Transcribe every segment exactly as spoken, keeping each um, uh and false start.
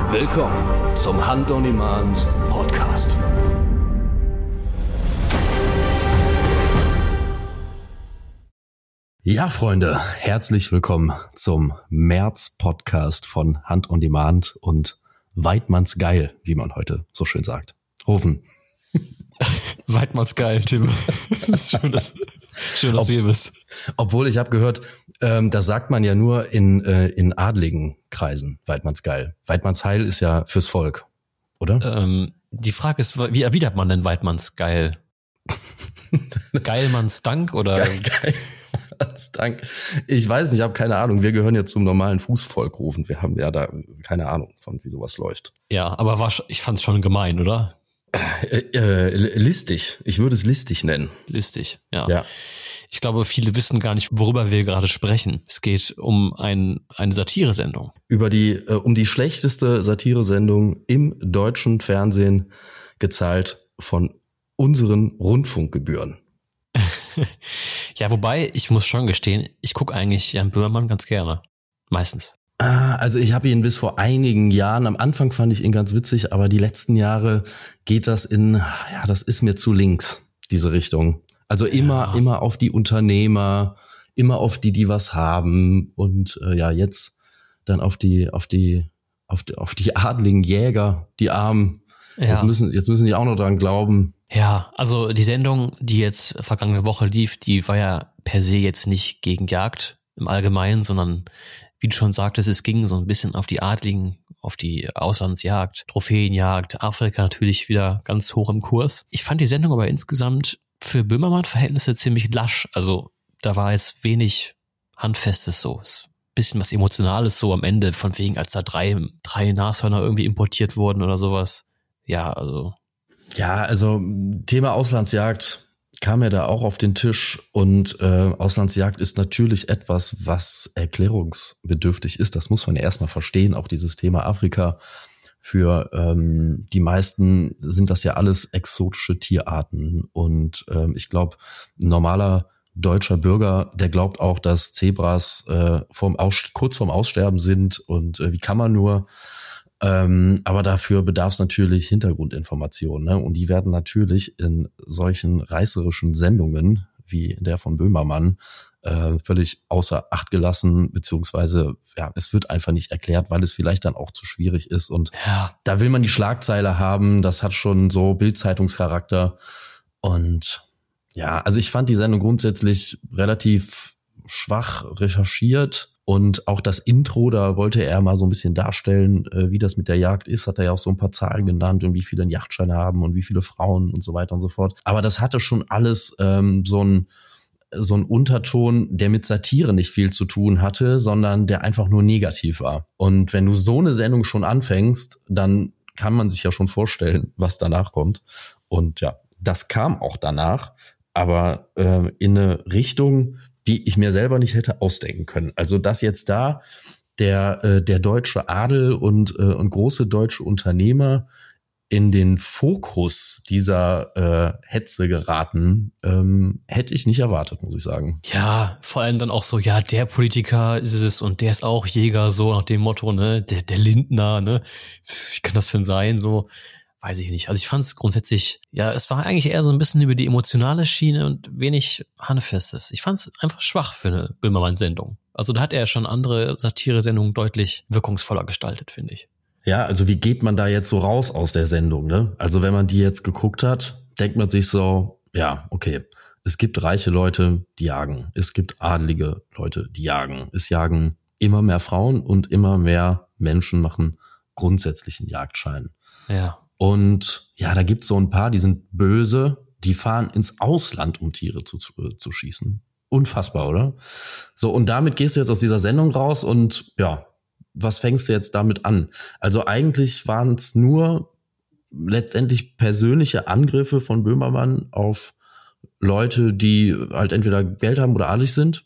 Willkommen zum Hunt on Demand Podcast. Ja, Freunde, herzlich willkommen zum März-Podcast von Hunt on Demand und Weidmanns geil, wie man heute so schön sagt. Rufen. Weidmanns geil, Tim. Das ist schön, dass, schön, dass Ob, du hier bist. Obwohl, ich habe gehört, ähm, das sagt man ja nur in äh, in adligen Kreisen, Weidmanns geil. Weidmanns heil ist ja fürs Volk, oder? Ähm, die Frage ist, wie erwidert man denn Weidmanns geil? Geilmanns Dank oder? Geil, Geilmanns Dank. Ich weiß nicht, ich habe keine Ahnung. Wir gehören ja zum normalen Fußvolk, Rufen. Wir haben ja da keine Ahnung von, wie sowas läuft. Ja, aber war, ich fand's schon gemein, oder? Äh, äh, listig. Ich würde es listig nennen. Listig, ja. Ja. Ich glaube, viele wissen gar nicht, worüber wir gerade sprechen. Es geht um ein, eine Satiresendung. Über die, äh, um die schlechteste Satiresendung im deutschen Fernsehen, gezahlt von unseren Rundfunkgebühren. Ja, wobei, ich muss schon gestehen, ich gucke eigentlich Jan Böhmermann ganz gerne. Meistens. Ah, also ich habe ihn bis vor einigen Jahren, am Anfang fand ich ihn ganz witzig, aber die letzten Jahre geht das in, ja, das ist mir zu links, diese Richtung. Also immer, ja. immer auf die Unternehmer, immer auf die, die was haben und äh, ja, jetzt dann auf die, auf die, auf die, auf die adligen Jäger, die Armen. Ja. Jetzt müssen, jetzt müssen die auch noch dran glauben. Ja, also die Sendung, die jetzt vergangene Woche lief, die war ja per se jetzt nicht gegen Jagd im Allgemeinen, sondern wie du schon sagtest, es ging so ein bisschen auf die Adligen, auf die Auslandsjagd, Trophäenjagd, Afrika natürlich wieder ganz hoch im Kurs. Ich fand die Sendung aber insgesamt für Böhmermann-Verhältnisse ziemlich lasch. Also da war jetzt wenig Handfestes so. Bisschen was Emotionales so am Ende, von wegen, als da drei, drei Nashörner irgendwie importiert wurden oder sowas. Ja, also. Ja, also Thema Auslandsjagd kam ja da auch auf den Tisch und äh, Auslandsjagd ist natürlich etwas, was erklärungsbedürftig ist. Das muss man ja erstmal verstehen, auch dieses Thema Afrika. Für ähm, die meisten sind das ja alles exotische Tierarten und ähm, ich glaube, ein normaler deutscher Bürger, der glaubt auch, dass Zebras äh, vorm Aus- kurz vorm Aussterben sind und äh, wie kann man nur. Ähm, aber dafür bedarf es natürlich Hintergrundinformationen, ne? Und die werden natürlich in solchen reißerischen Sendungen wie in der von Böhmermann äh, völlig außer Acht gelassen, beziehungsweise ja, es wird einfach nicht erklärt, weil es vielleicht dann auch zu schwierig ist und ja. Da will man die Schlagzeile haben, das hat schon so Bild-Zeitungscharakter und ja, also ich fand die Sendung grundsätzlich relativ schwach recherchiert. Und auch das Intro, da wollte er mal so ein bisschen darstellen, wie das mit der Jagd ist. Hat er ja auch so ein paar Zahlen genannt und wie viele einen Jagdschein haben und wie viele Frauen und so weiter und so fort. Aber das hatte schon alles ähm, so ein so ein Unterton, der mit Satire nicht viel zu tun hatte, sondern der einfach nur negativ war. Und wenn du so eine Sendung schon anfängst, dann kann man sich ja schon vorstellen, was danach kommt. Und ja, das kam auch danach, aber äh, in eine Richtung, die ich mir selber nicht hätte ausdenken können. Also dass jetzt da der äh, der deutsche Adel und äh, und große deutsche Unternehmer in den Fokus dieser äh, Hetze geraten, ähm, hätte ich nicht erwartet, muss ich sagen. Ja, vor allem dann auch so, ja, der Politiker ist es und der ist auch Jäger, so nach dem Motto, ne, der, der Lindner, ne, wie kann das denn sein, so. Weiß ich nicht. Also ich fand es grundsätzlich, ja, es war eigentlich eher so ein bisschen über die emotionale Schiene und wenig Handfestes. Ich fand es einfach schwach für eine Böhmermann-Sendung. Also da hat er schon andere Satire-Sendungen deutlich wirkungsvoller gestaltet, finde ich. Ja, also wie geht man da jetzt so raus aus der Sendung, ne? Also wenn man die jetzt geguckt hat, denkt man sich so, ja, okay, es gibt reiche Leute, die jagen. Es gibt adlige Leute, die jagen. Es jagen immer mehr Frauen und immer mehr Menschen machen grundsätzlichen Jagdschein. Ja. Und ja, da gibt's so ein paar, die sind böse, die fahren ins Ausland, um Tiere zu, zu, zu schießen. Unfassbar, oder? So, und damit gehst du jetzt aus dieser Sendung raus und ja, was fängst du jetzt damit an? Also eigentlich waren es nur letztendlich persönliche Angriffe von Böhmermann auf Leute, die halt entweder Geld haben oder adelig sind.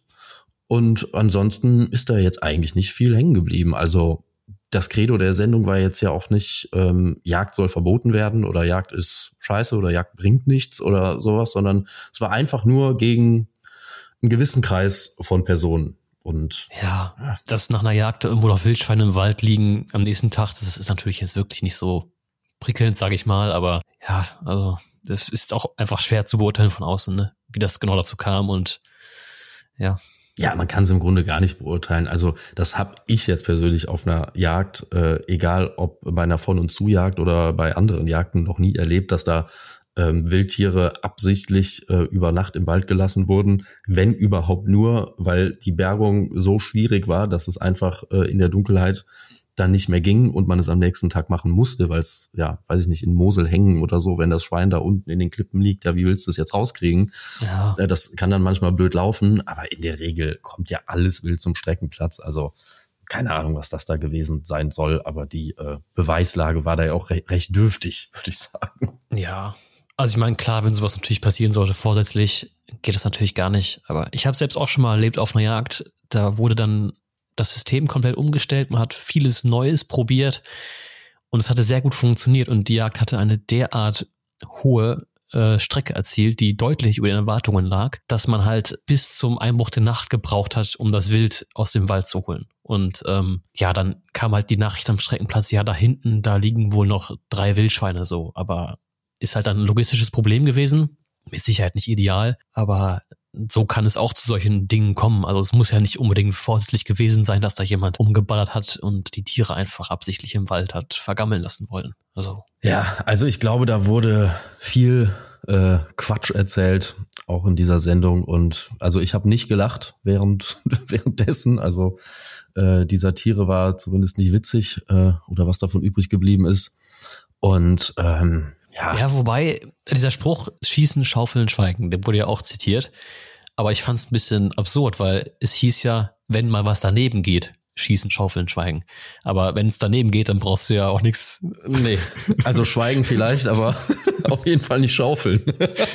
Und ansonsten ist da jetzt eigentlich nicht viel hängen geblieben. Also das Credo der Sendung war jetzt ja auch nicht, ähm, Jagd soll verboten werden oder Jagd ist scheiße oder Jagd bringt nichts oder sowas, sondern es war einfach nur gegen einen gewissen Kreis von Personen Und ja, ja, dass nach einer Jagd irgendwo noch Wildschweine im Wald liegen am nächsten Tag, das ist natürlich jetzt wirklich nicht so prickelnd, sage ich mal, aber ja, also das ist auch einfach schwer zu beurteilen von außen, ne? Wie das genau dazu kam und ja. Ja, man kann es im Grunde gar nicht beurteilen. Also das habe ich jetzt persönlich auf einer Jagd, äh, egal ob bei einer Von- und Zujagd oder bei anderen Jagden, noch nie erlebt, dass da ähm, Wildtiere absichtlich äh, über Nacht im Wald gelassen wurden, wenn überhaupt nur, weil die Bergung so schwierig war, dass es einfach äh, in der Dunkelheit dann nicht mehr ging und man es am nächsten Tag machen musste, weil es, ja, weiß ich nicht, in Mosel hängen oder so, wenn das Schwein da unten in den Klippen liegt, ja, wie willst du es jetzt rauskriegen? Ja. Das kann dann manchmal blöd laufen, aber in der Regel kommt ja alles wild zum Streckenplatz, also keine Ahnung, was das da gewesen sein soll, aber die äh, Beweislage war da ja auch re- recht dürftig, würde ich sagen. Ja, also ich meine, klar, wenn sowas natürlich passieren sollte, vorsätzlich, geht das natürlich gar nicht, aber ich habe selbst auch schon mal erlebt auf einer Jagd, da wurde dann das System komplett umgestellt, man hat vieles Neues probiert und es hatte sehr gut funktioniert und die Jagd hatte eine derart hohe äh, Strecke erzielt, die deutlich über den Erwartungen lag, dass man halt bis zum Einbruch der Nacht gebraucht hat, um das Wild aus dem Wald zu holen. Und ähm, ja, dann kam halt die Nachricht am Streckenplatz, ja, da hinten, da liegen wohl noch drei Wildschweine so, aber ist halt ein logistisches Problem gewesen, mit Sicherheit nicht ideal, aber so kann es auch zu solchen Dingen kommen. Also es muss ja nicht unbedingt vorsätzlich gewesen sein, dass da jemand umgeballert hat und die Tiere einfach absichtlich im Wald hat vergammeln lassen wollen. Also ja, also ich glaube, da wurde viel äh, Quatsch erzählt, auch in dieser Sendung. Und also ich habe nicht gelacht während währenddessen. Also äh, die Satire war zumindest nicht witzig äh, oder was davon übrig geblieben ist. Und ähm, Ja. ja, wobei dieser Spruch Schießen, Schaufeln, Schweigen, der wurde ja auch zitiert, aber ich fand es ein bisschen absurd, weil es hieß ja, wenn mal was daneben geht, Schießen, Schaufeln, Schweigen. Aber wenn es daneben geht, dann brauchst du ja auch nichts. Nee, also schweigen vielleicht, aber auf jeden Fall nicht schaufeln.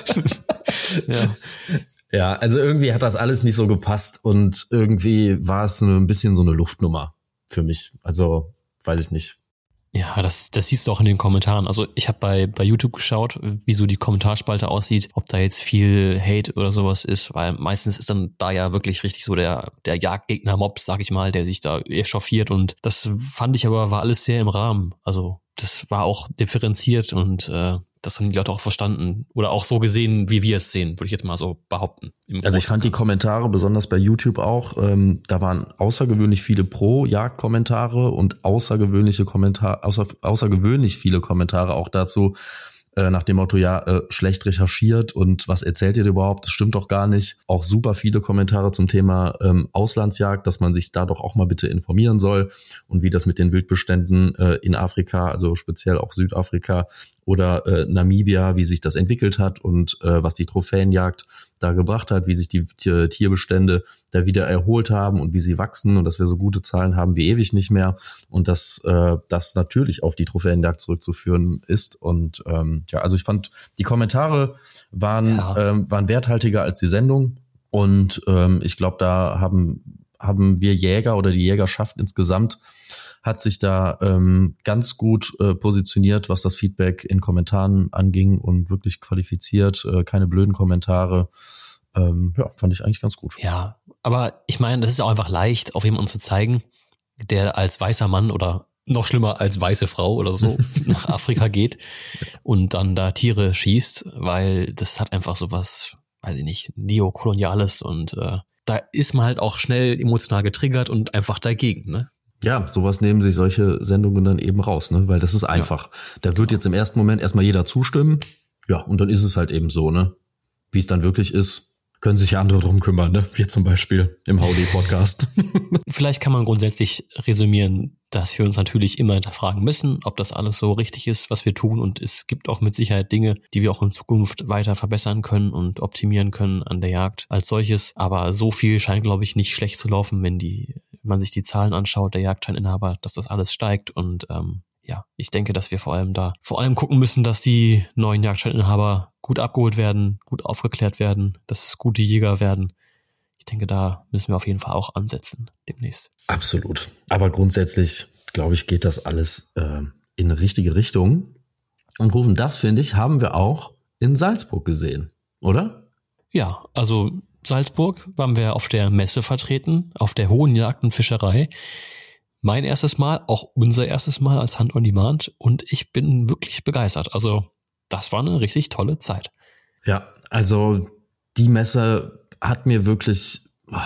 Ja. Ja, also irgendwie hat das alles nicht so gepasst und irgendwie war es ein bisschen so eine Luftnummer für mich. Also weiß ich nicht. Ja, das, das siehst du auch in den Kommentaren. Also ich habe bei bei YouTube geschaut, wie so die Kommentarspalte aussieht, ob da jetzt viel Hate oder sowas ist, weil meistens ist dann da ja wirklich richtig so der der Jagdgegner-Mob, sag ich mal, der sich da echauffiert und das fand ich aber, war alles sehr im Rahmen. Also das war auch differenziert und äh, das haben die Leute auch verstanden oder auch so gesehen, wie wir es sehen, würde ich jetzt mal so behaupten. Also ich fand die Kommentare, besonders bei YouTube auch, ähm, da waren außergewöhnlich viele Pro-Jagd-Kommentare und außergewöhnliche Kommentare, außer, außergewöhnlich viele Kommentare auch dazu, äh, nach dem Motto, ja, äh, schlecht recherchiert und was erzählt ihr überhaupt, das stimmt doch gar nicht. Auch super viele Kommentare zum Thema ähm, Auslandsjagd, dass man sich da doch auch mal bitte informieren soll und wie das mit den Wildbeständen äh, in Afrika, also speziell auch Südafrika oder äh, Namibia, wie sich das entwickelt hat und äh, was die Trophäenjagd da gebracht hat, wie sich die Tier- Tierbestände da wieder erholt haben und wie sie wachsen und dass wir so gute Zahlen haben wie ewig nicht mehr und dass äh, das natürlich auf die Trophäenjagd zurückzuführen ist. Und ähm, ja, also ich fand, die Kommentare waren, Ja. ähm, waren werthaltiger als die Sendung und ähm, ich glaube, da haben haben wir Jäger oder die Jägerschaft insgesamt hat sich da ähm, ganz gut äh, positioniert, was das Feedback in Kommentaren anging und wirklich qualifiziert, äh, keine blöden Kommentare. Ähm, ja, fand ich eigentlich ganz gut. Ja, aber ich meine, das ist auch einfach leicht, auf jemanden zu zeigen, der als weißer Mann oder noch schlimmer als weiße Frau oder so nach Afrika geht und dann da Tiere schießt, weil das hat einfach sowas, weiß ich nicht, Neokoloniales und äh, da ist man halt auch schnell emotional getriggert und einfach dagegen, ne? Ja, sowas nehmen sich solche Sendungen dann eben raus, ne? Weil das ist einfach. Ja. Da wird jetzt im ersten Moment erstmal jeder zustimmen. Ja, und dann ist es halt eben so, ne? Wie es dann wirklich ist, können sich ja andere drum kümmern, ne? Wir zum Beispiel im Howdy-Podcast. Vielleicht kann man grundsätzlich resümieren, dass wir uns natürlich immer hinterfragen müssen, ob das alles so richtig ist, was wir tun. Und es gibt auch mit Sicherheit Dinge, die wir auch in Zukunft weiter verbessern können und optimieren können an der Jagd als solches. Aber so viel scheint, glaube ich, nicht schlecht zu laufen, wenn die, wenn man sich die Zahlen anschaut, der Jagdscheininhaber, dass das alles steigt. Und ähm, ja, ich denke, dass wir vor allem da vor allem gucken müssen, dass die neuen Jagdscheininhaber gut abgeholt werden, gut aufgeklärt werden, dass es gute Jäger werden. Ich denke, da müssen wir auf jeden Fall auch ansetzen demnächst. Absolut. Aber grundsätzlich, glaube ich, geht das alles äh, in eine richtige Richtung. Und Rufen, das, finde ich, haben wir auch in Salzburg gesehen, oder? Ja, also Salzburg waren wir auf der Messe vertreten, auf der Hohen Jagd und Fischerei. Mein erstes Mal, auch unser erstes Mal als Hunt on Demand und ich bin wirklich begeistert. Also das war eine richtig tolle Zeit. Ja, also die Messe hat mir wirklich,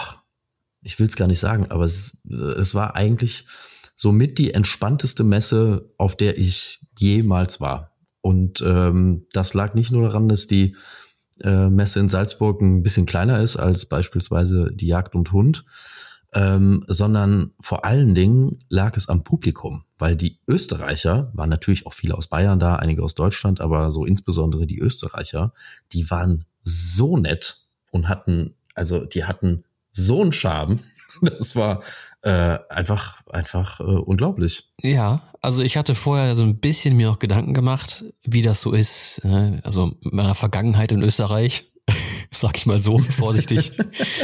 ich will es gar nicht sagen, aber es, es war eigentlich somit die entspannteste Messe, auf der ich jemals war. Und ähm, das lag nicht nur daran, dass die äh, Messe in Salzburg ein bisschen kleiner ist als beispielsweise die Jagd und Hund, ähm, sondern vor allen Dingen lag es am Publikum, weil die Österreicher, waren natürlich auch viele aus Bayern da, einige aus Deutschland, aber so insbesondere die Österreicher, die waren so nett und hatten, also die hatten so einen Charme, das war äh, einfach einfach äh, unglaublich. Ja, also ich hatte vorher so ein bisschen mir auch Gedanken gemacht, wie das so ist, äh, also mit meiner Vergangenheit in Österreich, sag ich mal so, vorsichtig.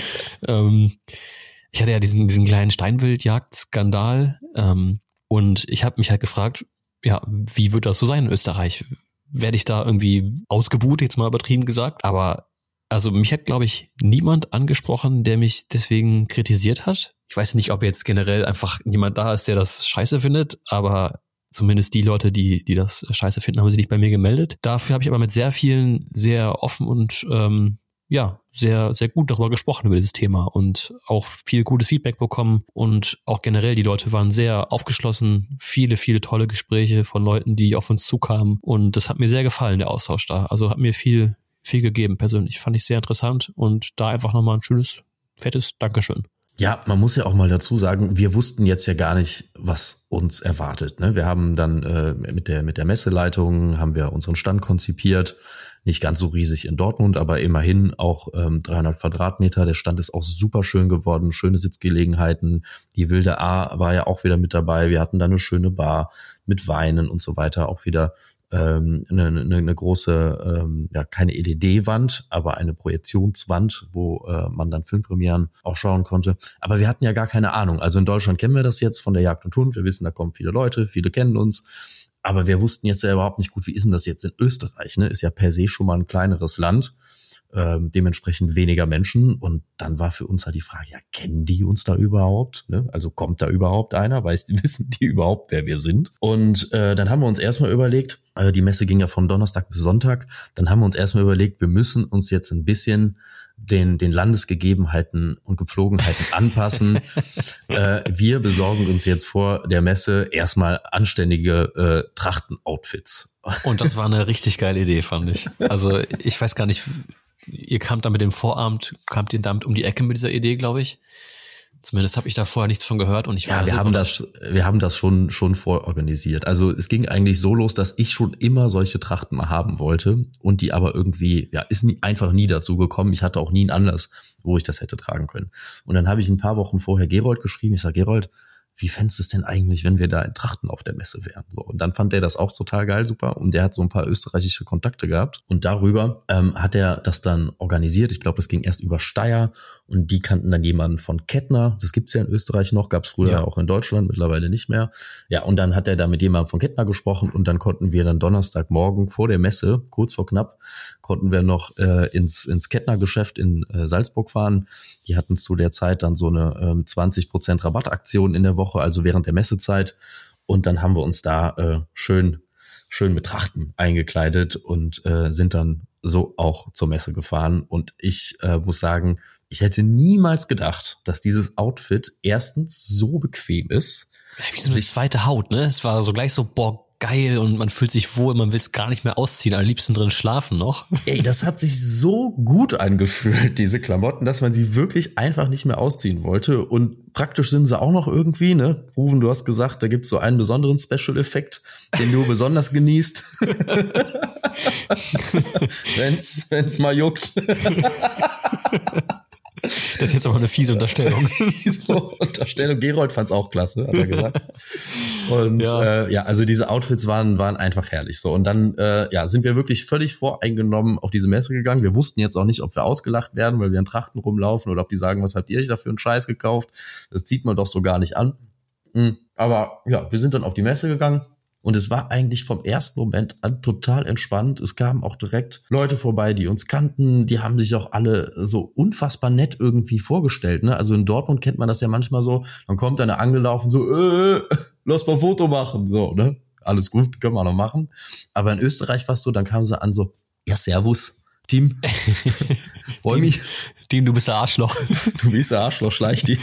ähm, ich hatte ja diesen diesen kleinen Steinwildjagd-Skandal ähm, und ich habe mich halt gefragt, ja, wie wird das so sein in Österreich? Werde ich da irgendwie ausgebuht, jetzt mal übertrieben gesagt, aber also mich hat, glaube ich, niemand angesprochen, der mich deswegen kritisiert hat. Ich weiß nicht, ob jetzt generell einfach jemand da ist, der das scheiße findet, aber zumindest die Leute, die die das scheiße finden, haben sich nicht bei mir gemeldet. Dafür habe ich aber mit sehr vielen sehr offen und ähm, ja, sehr sehr gut darüber gesprochen, über dieses Thema und auch viel gutes Feedback bekommen und auch generell die Leute waren sehr aufgeschlossen, viele, viele tolle Gespräche von Leuten, die auf uns zukamen und das hat mir sehr gefallen, der Austausch da. Also hat mir viel viel gegeben persönlich. Fand ich sehr interessant und da einfach nochmal ein schönes, fettes Dankeschön. Ja, man muss ja auch mal dazu sagen, wir wussten jetzt ja gar nicht, was uns erwartet. Ne? Wir haben dann äh, mit der mit der Messeleitung haben wir unseren Stand konzipiert. Nicht ganz so riesig in Dortmund, aber immerhin auch ähm, dreihundert Quadratmeter. Der Stand ist auch super schön geworden, schöne Sitzgelegenheiten. Die Wilde A war ja auch wieder mit dabei. Wir hatten da eine schöne Bar mit Weinen und so weiter. Auch wieder ähm, eine, eine, eine große, ähm, ja keine L E D-Wand, aber eine Projektionswand, wo äh, man dann Filmpremieren auch schauen konnte. Aber wir hatten ja gar keine Ahnung. Also in Deutschland kennen wir das jetzt von der Jagd und Hund. Wir wissen, da kommen viele Leute, viele kennen uns. Aber wir wussten jetzt ja überhaupt nicht gut, wie ist denn das jetzt in Österreich? Ne? Ist ja per se schon mal ein kleineres Land, ähm, dementsprechend weniger Menschen. Und dann war für uns halt die Frage, ja, kennen die uns da überhaupt? Ne? Also kommt da überhaupt einer? Weiß, wissen die überhaupt, wer wir sind? Und äh, dann haben wir uns erstmal überlegt, äh, die Messe ging ja von Donnerstag bis Sonntag, dann haben wir uns erstmal überlegt, wir müssen uns jetzt ein bisschen den den Landesgegebenheiten und Gepflogenheiten anpassen. äh, wir besorgen uns jetzt vor der Messe erstmal anständige äh, Trachtenoutfits. Und das war eine richtig geile Idee, fand ich. Also ich weiß gar nicht, ihr kamt da mit dem Vorabend, kamt ihr damit um die Ecke mit dieser Idee, glaube ich. Zumindest habe ich da vorher nichts von gehört und ich war ja, wir so haben das, wir haben das schon schon vororganisiert. Also es ging eigentlich so los, dass ich schon immer solche Trachten mal haben wollte und die aber irgendwie, ja, ist nie, einfach nie dazu gekommen. Ich hatte auch nie einen Anlass, wo ich das hätte tragen können. Und dann habe ich ein paar Wochen vorher Gerold geschrieben. Ich sage, Gerold, wie fändest du es denn eigentlich, wenn wir da in Trachten auf der Messe wären? So, und dann fand der das auch total geil, super. Und der hat so ein paar österreichische Kontakte gehabt. Und darüber ähm, hat er das dann organisiert. Ich glaube, das ging erst über Steyr. Und die kannten dann jemanden von Kettner. Das gibt's ja in Österreich noch, gab's früher ja auch in Deutschland, mittlerweile nicht mehr. Ja, und dann hat er da mit jemandem von Kettner gesprochen. Und dann konnten wir dann Donnerstagmorgen vor der Messe, kurz vor knapp, konnten wir noch äh, ins ins Kettner-Geschäft in äh, Salzburg fahren. Die hatten zu der Zeit dann so eine ähm, zwanzig Prozent Rabattaktion in der Woche, also während der Messezeit. Und dann haben wir uns da äh, schön schön mit Trachten eingekleidet und äh, sind dann so auch zur Messe gefahren. Und ich äh, muss sagen, ich hätte niemals gedacht, dass dieses Outfit erstens so bequem ist. Ja, wie so eine zweite Haut, ne? Es war so gleich so, boah, geil und man fühlt sich wohl, man will es gar nicht mehr ausziehen, am liebsten drin schlafen noch. Ey, das hat sich so gut angefühlt, diese Klamotten, dass man sie wirklich einfach nicht mehr ausziehen wollte. Und praktisch sind sie auch noch irgendwie, ne? Ruven, du hast gesagt, da gibt's so einen besonderen Special-Effekt, den du besonders genießt. wenn's, wenn's mal juckt. Das ist jetzt aber eine fiese Unterstellung. Fiese Unterstellung. Gerold fand's auch klasse, hat er gesagt. Und ja, äh, ja also diese Outfits waren waren einfach herrlich so. Und dann äh, ja sind wir wirklich völlig voreingenommen auf diese Messe gegangen. Wir wussten jetzt auch nicht, ob wir ausgelacht werden, weil wir in Trachten rumlaufen oder ob die sagen, was habt ihr euch da für einen Scheiß gekauft? Das zieht man doch so gar nicht an. Aber ja, wir sind dann auf die Messe gegangen Und es war eigentlich vom ersten Moment an total entspannt. Es kamen auch direkt Leute vorbei, die uns kannten. Die haben sich auch alle so unfassbar nett irgendwie vorgestellt. Ne? Also in Dortmund kennt man das ja manchmal so. Dann kommt eine angelaufen so, äh, lass mal ein Foto machen. So, ne? Alles gut, können wir noch machen. Aber in Österreich war es so, dann kamen sie an so, ja, servus, Team. Freu mich. Team, du bist der Arschloch. Du bist der Arschloch, schleich die.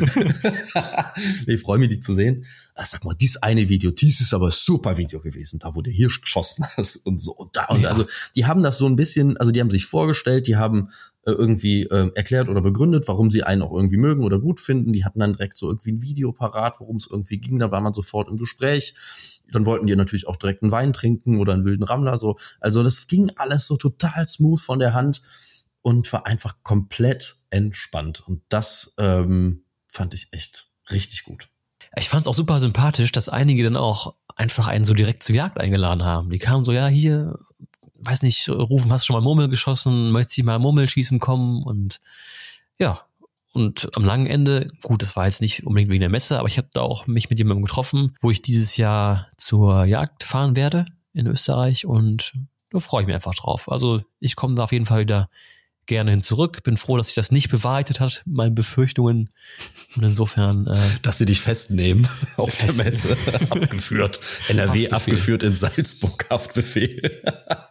Ich freue mich, die zu sehen. Ach, sag mal, dieses eine Video, dies ist aber ein super Video gewesen, da wo der Hirsch geschossen hast und so und da und ja. Also die haben das so ein bisschen, also die haben sich vorgestellt, die haben äh, irgendwie äh, erklärt oder begründet, warum sie einen auch irgendwie mögen oder gut finden. Die hatten dann direkt so irgendwie ein Video parat, worum es irgendwie ging, da war man sofort im Gespräch. Dann wollten die natürlich auch direkt einen Wein trinken oder einen wilden Rammler so. Also das ging alles so total smooth von der Hand und war einfach komplett entspannt. Und das ähm, fand ich echt richtig gut. Ich fand es auch super sympathisch, dass einige dann auch einfach einen so direkt zur Jagd eingeladen haben. Die kamen so, ja, hier, weiß nicht, rufen, hast du schon mal Murmel geschossen, möchtest du mal Murmel schießen kommen? Und ja, und am langen Ende, gut, das war jetzt nicht unbedingt wegen der Messe, aber ich habe da auch mich mit jemandem getroffen, wo ich dieses Jahr zur Jagd fahren werde in Österreich und da freue ich mich einfach drauf. Also ich komme da auf jeden Fall wieder gerne hin zurück. Bin froh, dass sich das nicht bewahrheitet hat, meine Befürchtungen. Und insofern... Äh, dass sie dich festnehmen auf fest der Messe. Abgeführt. N R W Haftbefehl. Abgeführt in Salzburg. Haftbefehl.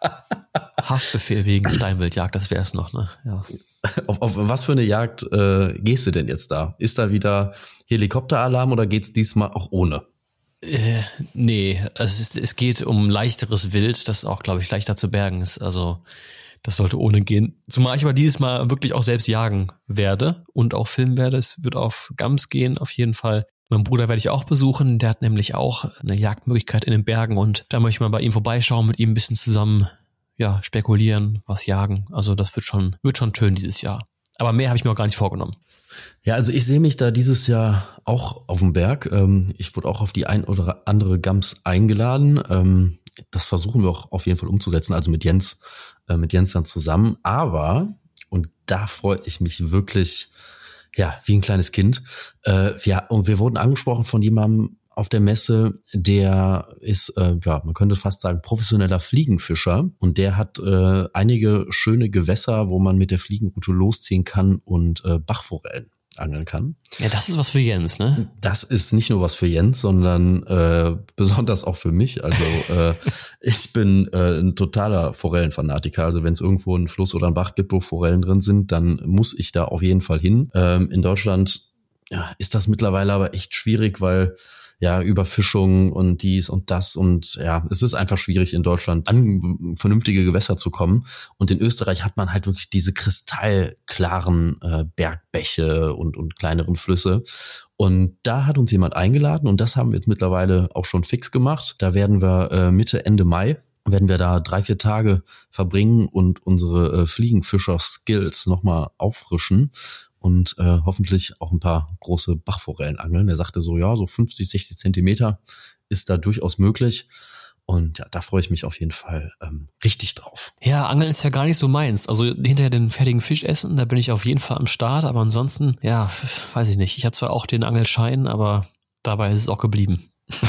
Haftbefehl wegen Steinwildjagd, das wäre es noch, ne? Ja. Auf, auf was für eine Jagd äh, gehst du denn jetzt da? Ist da wieder Helikopteralarm oder geht's diesmal auch ohne? Äh, nee, es, ist, es geht um leichteres Wild, das auch, glaube ich, leichter zu bergen ist. Also das sollte ohne gehen. Zumal ich aber dieses Mal wirklich auch selbst jagen werde und auch filmen werde. Es wird auf Gams gehen, auf jeden Fall. Mein Bruder werde ich auch besuchen. Der hat nämlich auch eine Jagdmöglichkeit in den Bergen und da möchte ich mal bei ihm vorbeischauen, mit ihm ein bisschen zusammen ja spekulieren, was jagen. Also das wird schon wird schon schön dieses Jahr. Aber mehr habe ich mir auch gar nicht vorgenommen. Ja, also ich sehe mich da dieses Jahr auch auf dem Berg. Ich wurde auch auf die ein oder andere Gams eingeladen. Das versuchen wir auch auf jeden Fall umzusetzen, also mit Jens, mit Jens dann zusammen. Aber, und da freue ich mich wirklich, ja, wie ein kleines Kind. Wir, und wir wurden angesprochen von jemandem auf der Messe, der ist, ja, man könnte fast sagen, professioneller Fliegenfischer. Und der hat einige schöne Gewässer, wo man mit der Fliegenroute losziehen kann und Bachforellen angeln kann. Ja, das ist was für Jens, ne? Das ist nicht nur was für Jens, sondern äh, besonders auch für mich. Also äh, ich bin äh, ein totaler Forellenfanatiker. Also wenn es irgendwo einen Fluss oder einen Bach gibt, wo Forellen drin sind, dann muss ich da auf jeden Fall hin. Ähm, in Deutschland ja, ist das mittlerweile aber echt schwierig, weil ja, Überfischung und dies und das und ja, es ist einfach schwierig in Deutschland an vernünftige Gewässer zu kommen und in Österreich hat man halt wirklich diese kristallklaren äh, Bergbäche und und kleineren Flüsse und da hat uns jemand eingeladen und das haben wir jetzt mittlerweile auch schon fix gemacht. Da werden wir äh, Mitte, Ende Mai werden wir da drei, vier Tage verbringen und unsere äh, Fliegenfischer-Skills nochmal auffrischen. Und äh, hoffentlich auch ein paar große Bachforellen angeln. Er sagte so, ja, so fünfzig, sechzig Zentimeter ist da durchaus möglich. Und ja, da freue ich mich auf jeden Fall ähm, richtig drauf. Ja, Angeln ist ja gar nicht so meins. Also hinterher den fertigen Fisch essen, da bin ich auf jeden Fall am Start. Aber ansonsten, ja, weiß ich nicht. Ich habe zwar auch den Angelschein, aber dabei ist es auch geblieben.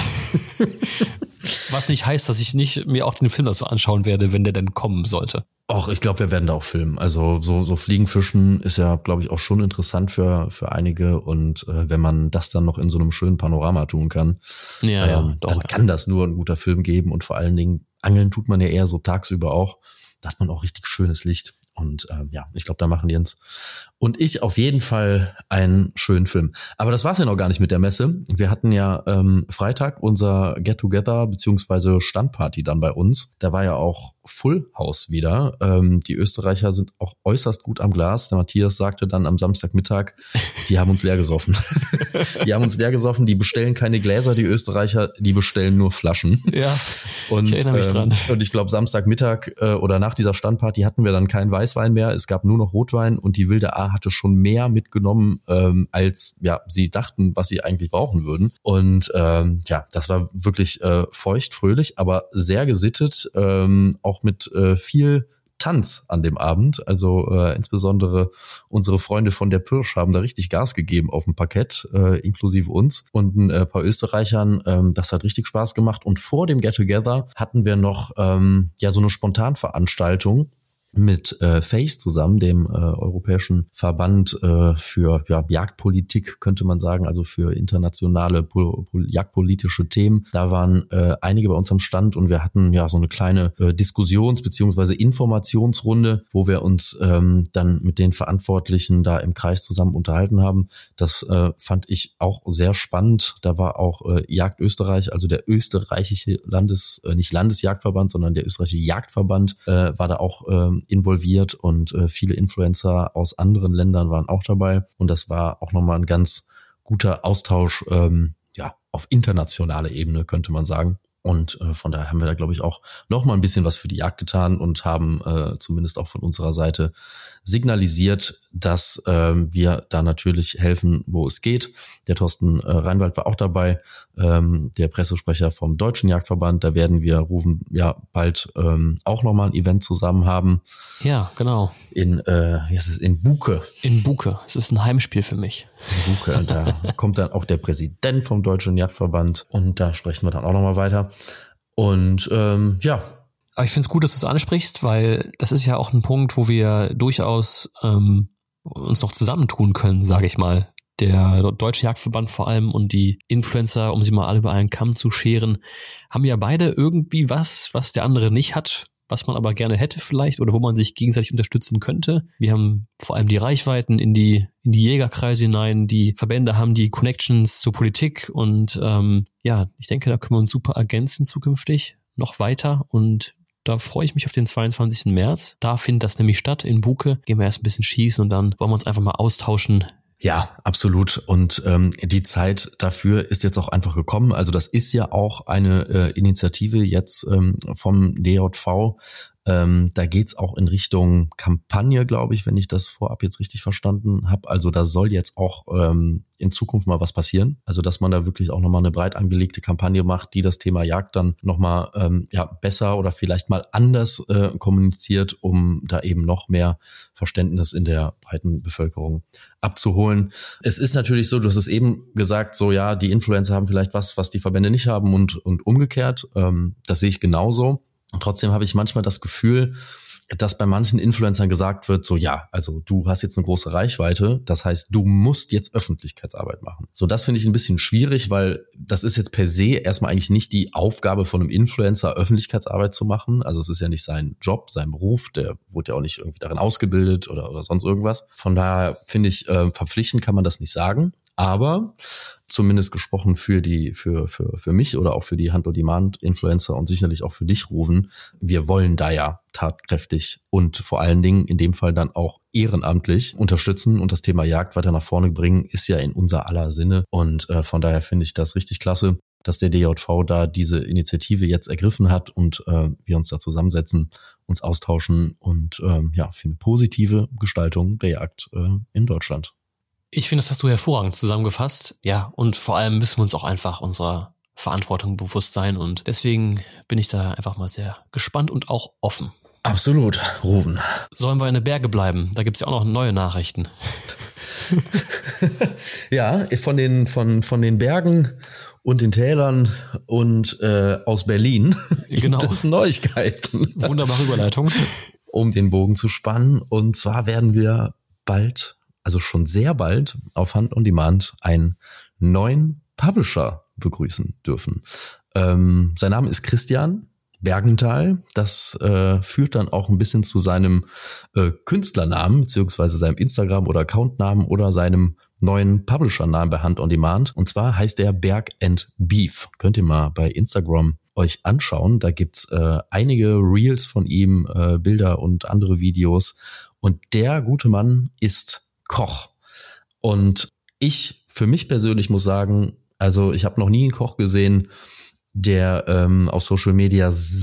Was nicht heißt, dass ich nicht mir auch den Film dazu anschauen werde, wenn der dann kommen sollte. Och, ich glaube, wir werden da auch filmen. Also so so Fliegenfischen ist ja, glaube ich, auch schon interessant für für einige. Und äh, wenn man das dann noch in so einem schönen Panorama tun kann, ja, ähm, ja, doch, dann ja. kann das nur ein guter Film geben. Und vor allen Dingen, Angeln tut man ja eher so tagsüber auch. Da hat man auch richtig schönes Licht. Und ähm, ja, ich glaube, da machen Jens und ich auf jeden Fall einen schönen Film. Aber das war's ja noch gar nicht mit der Messe. Wir hatten ja ähm, Freitag unser Get-Together beziehungsweise Standparty dann bei uns. Da war ja auch Full House wieder. Ähm, die Österreicher sind auch äußerst gut am Glas. Der Matthias sagte dann am Samstagmittag, die haben uns leer gesoffen. Die haben uns leer gesoffen, die bestellen keine Gläser, die Österreicher, die bestellen nur Flaschen. Ja, und, ich erinnere mich ähm, dran. Und ich glaube, Samstagmittag äh, oder nach dieser Standparty hatten wir dann keinen Weißwein mehr. Es gab nur noch Rotwein und die Wilde A hatte schon mehr mitgenommen, ähm, als ja sie dachten, was sie eigentlich brauchen würden. Und ähm, ja, das war wirklich äh, feucht, fröhlich, aber sehr gesittet, ähm, auch mit äh, viel Tanz an dem Abend. Also äh, insbesondere unsere Freunde von der Pirsch haben da richtig Gas gegeben auf dem Parkett, äh, inklusive uns und ein äh, paar Österreichern. Ähm, das hat richtig Spaß gemacht. Und vor dem Get-Together hatten wir noch ähm, ja so eine Spontanveranstaltung mit äh, FACE zusammen, dem äh, Europäischen Verband äh, für ja, Jagdpolitik, könnte man sagen, also für internationale po- po- jagdpolitische Themen. Da waren äh, einige bei uns am Stand und wir hatten ja so eine kleine äh, Diskussions- beziehungsweise Informationsrunde, wo wir uns ähm, dann mit den Verantwortlichen da im Kreis zusammen unterhalten haben. Das äh, fand ich auch sehr spannend. Da war auch äh, Jagd Österreich, also der österreichische Landes, äh, nicht Landesjagdverband, sondern der österreichische Jagdverband äh, war da auch äh, involviert und äh, viele Influencer aus anderen Ländern waren auch dabei und das war auch nochmal ein ganz guter Austausch ähm, ja auf internationaler Ebene, könnte man sagen. Und äh, von daher haben wir da, glaube ich, auch noch mal ein bisschen was für die Jagd getan und haben äh, zumindest auch von unserer Seite signalisiert, dass äh, wir da natürlich helfen, wo es geht. Der Thorsten äh, Reinwald war auch dabei, ähm, der Pressesprecher vom Deutschen Jagdverband. Da werden wir rufen ja bald ähm, auch noch mal ein Event zusammen haben. Ja, genau. In äh, wie heißt es, in Buke. In Buke. Es ist ein Heimspiel für mich. In Buke. Da kommt dann auch der Präsident vom Deutschen Jagdverband und da sprechen wir dann auch noch mal weiter. Und ähm, ja. Aber ich finde es gut, dass du es ansprichst, weil das ist ja auch ein Punkt, wo wir durchaus ähm, uns noch zusammentun können, sage ich mal. Der Deutsche Jagdverband vor allem und die Influencer, um sie mal alle über einen Kamm zu scheren, haben ja beide irgendwie was, was der andere nicht hat, was man aber gerne hätte vielleicht oder wo man sich gegenseitig unterstützen könnte. Wir haben vor allem die Reichweiten in die in die Jägerkreise hinein, die Verbände haben die Connections zur Politik und ähm, ja, ich denke, da können wir uns super ergänzen zukünftig, noch weiter und da freue ich mich auf den zweiundzwanzigsten März. Da findet das nämlich statt in Buke. Gehen wir erst ein bisschen schießen und dann wollen wir uns einfach mal austauschen. Ja, absolut. Und ähm, die Zeit dafür ist jetzt auch einfach gekommen. Also das ist ja auch eine äh, Initiative jetzt ähm, vom D J V. Ähm, da geht's auch in Richtung Kampagne, glaube ich, wenn ich das vorab jetzt richtig verstanden habe. Also da soll jetzt auch ähm, in Zukunft mal was passieren. Also dass man da wirklich auch nochmal eine breit angelegte Kampagne macht, die das Thema Jagd dann nochmal ähm, ja, besser oder vielleicht mal anders äh, kommuniziert, um da eben noch mehr Verständnis in der breiten Bevölkerung abzuholen. Es ist natürlich so, du hast es eben gesagt, so ja, die Influencer haben vielleicht was, was die Verbände nicht haben und, und umgekehrt. Ähm, das sehe ich genauso. Und trotzdem habe ich manchmal das Gefühl, dass bei manchen Influencern gesagt wird, so ja, also du hast jetzt eine große Reichweite, das heißt, du musst jetzt Öffentlichkeitsarbeit machen. So, das finde ich ein bisschen schwierig, weil das ist jetzt per se erstmal eigentlich nicht die Aufgabe von einem Influencer, Öffentlichkeitsarbeit zu machen. Also es ist ja nicht sein Job, sein Beruf, der wurde ja auch nicht irgendwie darin ausgebildet oder, oder sonst irgendwas. Von daher finde ich, äh, verpflichtend kann man das nicht sagen, aber zumindest gesprochen für die, für, für, für mich oder auch für die Hand-on-Demand-Influencer und sicherlich auch für dich, Ruven. Wir wollen da ja tatkräftig und vor allen Dingen in dem Fall dann auch ehrenamtlich unterstützen und das Thema Jagd weiter nach vorne bringen, ist ja in unser aller Sinne. Und äh, von daher finde ich das richtig klasse, dass der D J V da diese Initiative jetzt ergriffen hat und äh, wir uns da zusammensetzen, uns austauschen und äh, ja, für eine positive Gestaltung der Jagd äh, in Deutschland. Ich finde, das hast du hervorragend zusammengefasst. Ja, und vor allem müssen wir uns auch einfach unserer Verantwortung bewusst sein. Und deswegen bin ich da einfach mal sehr gespannt und auch offen. Absolut, Ruven. Sollen wir in den Berge bleiben? Da gibt's ja auch noch neue Nachrichten. Ja, von den, von, von den Bergen und den Tälern und äh, aus Berlin genau. Gibt es Neuigkeiten. Wunderbare Überleitung. Um den Bogen zu spannen. Und zwar werden wir bald, also schon sehr bald, auf Hand on Demand einen neuen Publisher begrüßen dürfen. Ähm, sein Name ist Christian Bergenthal. Das äh, führt dann auch ein bisschen zu seinem äh, Künstlernamen, beziehungsweise seinem Instagram- oder Accountnamen oder seinem neuen Publisher-Namen bei Hand on Demand. Und zwar heißt er Berg and Beef. Könnt ihr mal bei Instagram euch anschauen. Da gibt's äh, einige Reels von ihm, äh, Bilder und andere Videos. Und der gute Mann ist Koch. Und ich, für mich persönlich muss sagen, also ich habe noch nie einen Koch gesehen, der ähm, auf Social Media so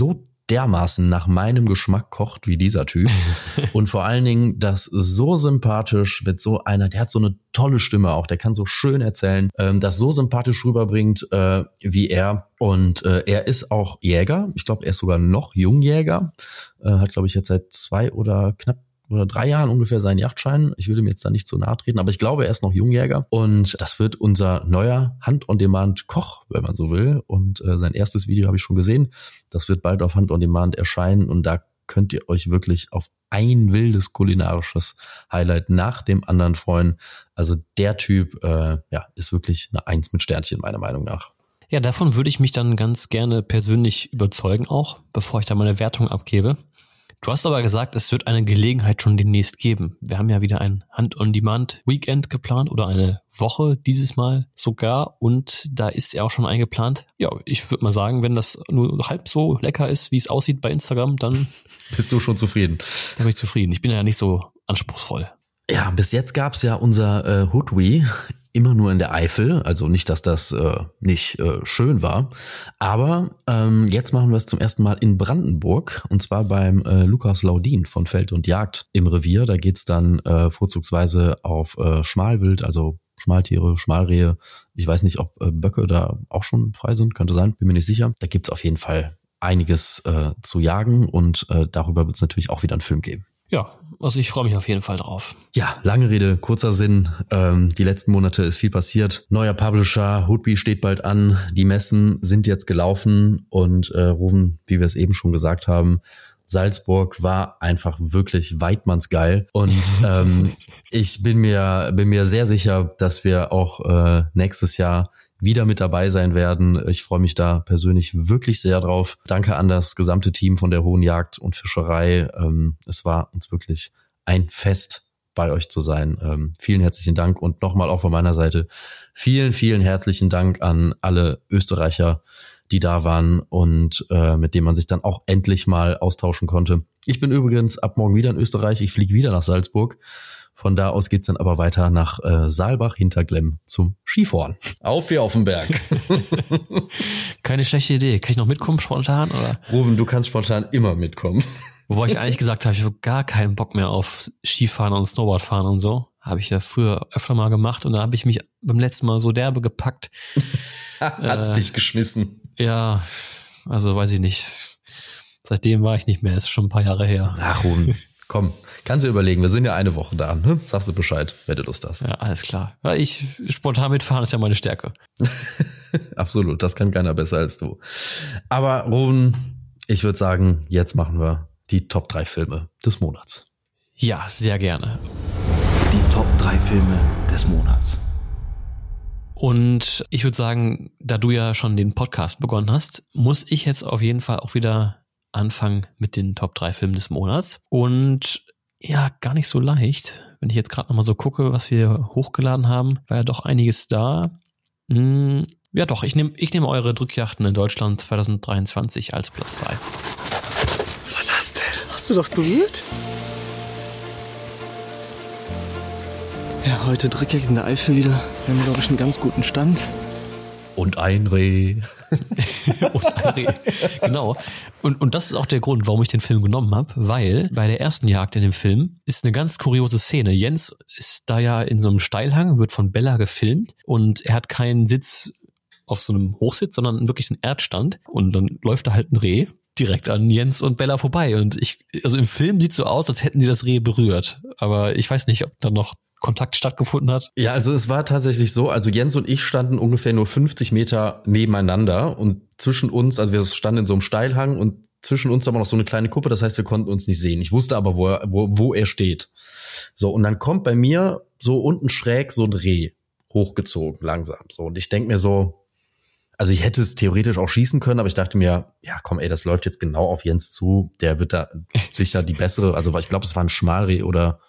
dermaßen nach meinem Geschmack kocht wie dieser Typ. Und vor allen Dingen das so sympathisch mit so einer, der hat so eine tolle Stimme auch, der kann so schön erzählen, ähm, das so sympathisch rüberbringt äh, wie er. Und äh, er ist auch Jäger, ich glaube, er ist sogar noch Jungjäger, äh, hat glaube ich jetzt seit zwei oder knapp oder drei Jahren ungefähr seinen Yachtschein. Ich will ihm jetzt da nicht zu nahe treten, aber ich glaube, er ist noch Jungjäger. Und das wird unser neuer Hand-on-Demand-Koch, wenn man so will. Und äh, sein erstes Video habe ich schon gesehen. Das wird bald auf Hand-on-Demand erscheinen. Und da könnt ihr euch wirklich auf ein wildes kulinarisches Highlight nach dem anderen freuen. Also der Typ äh, ja, ist wirklich eine Eins mit Sternchen, meiner Meinung nach. Ja, davon würde ich mich dann ganz gerne persönlich überzeugen auch, bevor ich da meine Wertung abgebe. Du hast aber gesagt, es wird eine Gelegenheit schon demnächst geben. Wir haben ja wieder ein Hand-on-Demand-Weekend geplant oder eine Woche dieses Mal sogar und da ist er auch schon eingeplant. Ja, ich würde mal sagen, wenn das nur halb so lecker ist, wie es aussieht bei Instagram, dann bist du schon zufrieden. Dann bin ich zufrieden. Ich bin ja nicht so anspruchsvoll. Ja, bis jetzt gab's ja unser äh, Hoodwee immer nur in der Eifel, also nicht, dass das äh, nicht äh, schön war, aber ähm, jetzt machen wir es zum ersten Mal in Brandenburg und zwar beim äh, Lukas Laudin von Feld und Jagd im Revier. Da geht's dann äh, vorzugsweise auf äh, Schmalwild, also Schmaltiere, Schmalrehe. Ich weiß nicht, ob äh, Böcke da auch schon frei sind, könnte sein, bin mir nicht sicher. Da gibt's auf jeden Fall einiges äh, zu jagen und äh, darüber wird's natürlich auch wieder einen Film geben. Ja, also ich freue mich auf jeden Fall drauf. Ja, lange Rede, kurzer Sinn. Ähm, die letzten Monate ist viel passiert. Neuer Publisher, Hoodwee steht bald an. Die Messen sind jetzt gelaufen und äh, Ruven, wie wir es eben schon gesagt haben, Salzburg war einfach wirklich weidmannsgeil. Und ähm, ich bin mir bin mir sehr sicher, dass wir auch äh, nächstes Jahr wieder mit dabei sein werden. Ich freue mich da persönlich wirklich sehr drauf. Danke an das gesamte Team von der Hohen Jagd und Fischerei. Ähm, es war uns wirklich ein Fest, bei euch zu sein. Ähm, vielen herzlichen Dank und nochmal auch von meiner Seite vielen, vielen herzlichen Dank an alle Österreicher, die da waren und äh, mit denen man sich dann auch endlich mal austauschen konnte. Ich bin übrigens ab morgen wieder in Österreich. Ich fliege wieder nach Salzburg. Von da aus geht's dann aber weiter nach äh, Saalbach hinter Glemm zum Skifahren. Auf wie auf den Berg. Keine schlechte Idee. Kann ich noch mitkommen spontan? Oder? Ruven, du kannst spontan immer mitkommen. Wobei ich eigentlich gesagt habe, ich habe gar keinen Bock mehr auf Skifahren und Snowboardfahren und so. Habe ich ja früher öfter mal gemacht und da habe ich mich beim letzten Mal so derbe gepackt. Hat's äh, dich geschmissen? Ja, also weiß ich nicht. Seitdem war ich nicht mehr, ist schon ein paar Jahre her. Ach Ruven, komm. Kannst du überlegen, wir sind ja eine Woche da, ne? Sagst du Bescheid, wenn du Lust hast. Ja, alles klar. Weil ich, spontan mitfahren ist ja meine Stärke. Absolut, das kann keiner besser als du. Aber Ruven, ich würde sagen, jetzt machen wir die Top drei Filme des Monats. Ja, sehr gerne. Die Top drei Filme des Monats. Und ich würde sagen, da du ja schon den Podcast begonnen hast, muss ich jetzt auf jeden Fall auch wieder anfangen mit den Top drei Filmen des Monats. Und ja, gar nicht so leicht. Wenn ich jetzt gerade nochmal so gucke, was wir hochgeladen haben, war ja doch einiges da. Hm, ja doch, ich nehme ich nehm eure Drückjachten in Deutschland zwanzig dreiundzwanzig als Platz drei. Was war das denn? Hast du das berührt? Ja, heute Drückjagd in der Eifel wieder. Wir haben, glaube ich, einen ganz guten Stand. Und ein Reh. Und ein Reh. Genau. Und, und das ist auch der Grund, warum ich den Film genommen habe, weil bei der ersten Jagd in dem Film ist eine ganz kuriose Szene. Jens ist da ja in so einem Steilhang, wird von Bella gefilmt und er hat keinen Sitz auf so einem Hochsitz, sondern wirklich einen Erdstand und dann läuft da halt ein Reh direkt an Jens und Bella vorbei und ich, also im Film sieht so aus, als hätten die das Reh berührt, aber ich weiß nicht, ob da noch Kontakt stattgefunden hat. Ja, also es war tatsächlich so, also Jens und ich standen ungefähr nur fünfzig Meter nebeneinander und zwischen uns, also wir standen in so einem Steilhang und zwischen uns aber noch so eine kleine Kuppe, das heißt, wir konnten uns nicht sehen. Ich wusste aber, wo er, wo, wo er steht. So, und dann kommt bei mir so unten schräg so ein Reh hochgezogen, langsam. So, und ich denk mir so, also ich hätte es theoretisch auch schießen können, aber ich dachte mir, ja komm ey, das läuft jetzt genau auf Jens zu, der wird da sicher die bessere, also ich glaube, es war ein Schmalreh oder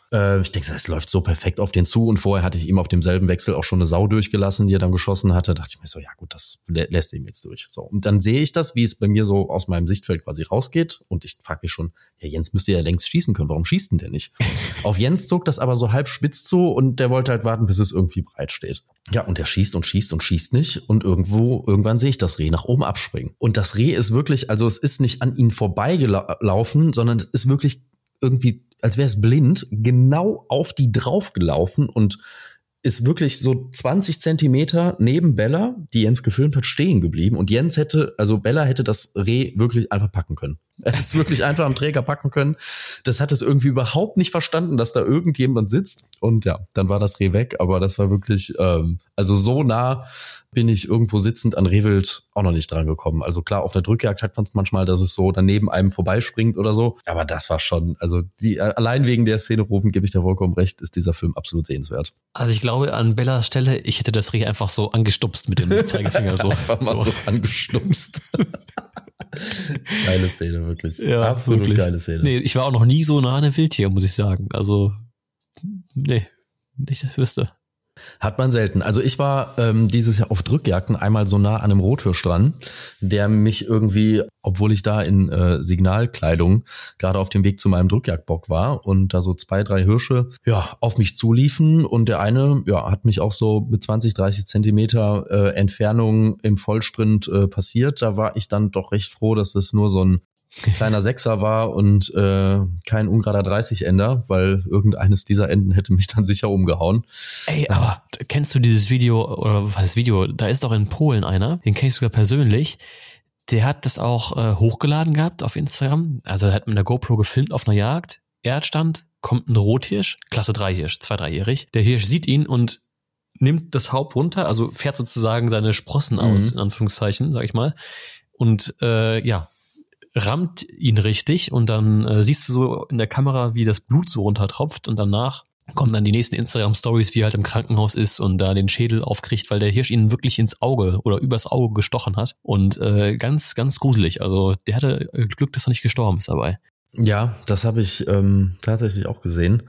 Äh, ich denke, es läuft so perfekt auf den zu und vorher hatte ich ihm auf demselben Wechsel auch schon eine Sau durchgelassen, die er dann geschossen hatte. Da dachte ich mir so, ja gut, das lä- lässt ihm jetzt durch. So, und dann sehe ich das, wie es bei mir so aus meinem Sichtfeld quasi rausgeht und ich frage mich schon, ja Jens müsste ja längst schießen können, warum schießt denn der nicht? Auf Jens zog das aber so halb spitz zu und der wollte halt warten, bis es irgendwie breit steht. Ja, und der schießt und schießt und schießt nicht und irgendwo, irgendwann sehe ich das Reh nach oben abspringen. Und das Reh ist wirklich, also es ist nicht an ihn vorbeigelaufen, sondern es ist wirklich irgendwie, als wäre es blind, genau auf die draufgelaufen und ist wirklich so zwanzig Zentimeter neben Bella, die Jens gefilmt hat, stehen geblieben. Und Jens hätte, also Bella hätte das Reh wirklich einfach packen können. Er hätte es wirklich einfach am Träger packen können. Das hat es irgendwie überhaupt nicht verstanden, dass da irgendjemand sitzt. Und ja, dann war das Reh weg. Aber das war wirklich, ähm, also so nah bin ich irgendwo sitzend an Rehwild auch noch nicht dran gekommen. Also klar, auf der Drückjagd hat man es manchmal, dass es so daneben einem vorbeispringt oder so. Aber das war schon, also die allein wegen der Szene, Rufen, gebe ich dir vollkommen recht, ist dieser Film absolut sehenswert. Also ich glaube, an Bellas Stelle, ich hätte das Reh einfach so angestupst mit dem Zeigefinger. So. Einfach mal so, so angestupst. Geile Szene, wirklich. Ja, absolut wirklich. Geile Szene. Nee, ich war auch noch nie so nah an einem Wildtier, muss ich sagen. Also, nee, nicht, dass ich wüsste. Hat man selten. Also ich war ähm, dieses Jahr auf Drückjagden einmal so nah an einem Rothirsch dran, der mich irgendwie, obwohl ich da in äh, Signalkleidung gerade auf dem Weg zu meinem Drückjagdbock war und da so zwei, drei Hirsche ja auf mich zuliefen und der eine ja hat mich auch so mit zwanzig, dreißig Zentimeter äh, Entfernung im Vollsprint äh, passiert. Da war ich dann doch recht froh, dass es nur so ein kleiner Sechser war und äh, kein ungerader dreißig-Ender, weil irgendeines dieser Enden hätte mich dann sicher umgehauen. Ey, aber kennst du dieses Video, oder was ist Video? Da ist doch in Polen einer, den kenn ich sogar persönlich, der hat das auch äh, hochgeladen gehabt auf Instagram, also er hat mit einer GoPro gefilmt auf einer Jagd, Erdstand, kommt ein Rothirsch, Klasse drei Hirsch, zwei-, dreijährig, der Hirsch sieht ihn und nimmt das Haupt runter, also fährt sozusagen seine Sprossen aus, mhm. in Anführungszeichen, sag ich mal, und äh, ja, rammt ihn richtig und dann äh, siehst du so in der Kamera, wie das Blut so runtertropft und danach kommen dann die nächsten Instagram-Stories, wie er halt im Krankenhaus ist und da den Schädel aufkriegt, weil der Hirsch ihn wirklich ins Auge oder übers Auge gestochen hat und äh, ganz, ganz gruselig. Also der hatte Glück, dass er nicht gestorben ist dabei. Ja, das habe ich ähm, tatsächlich auch gesehen.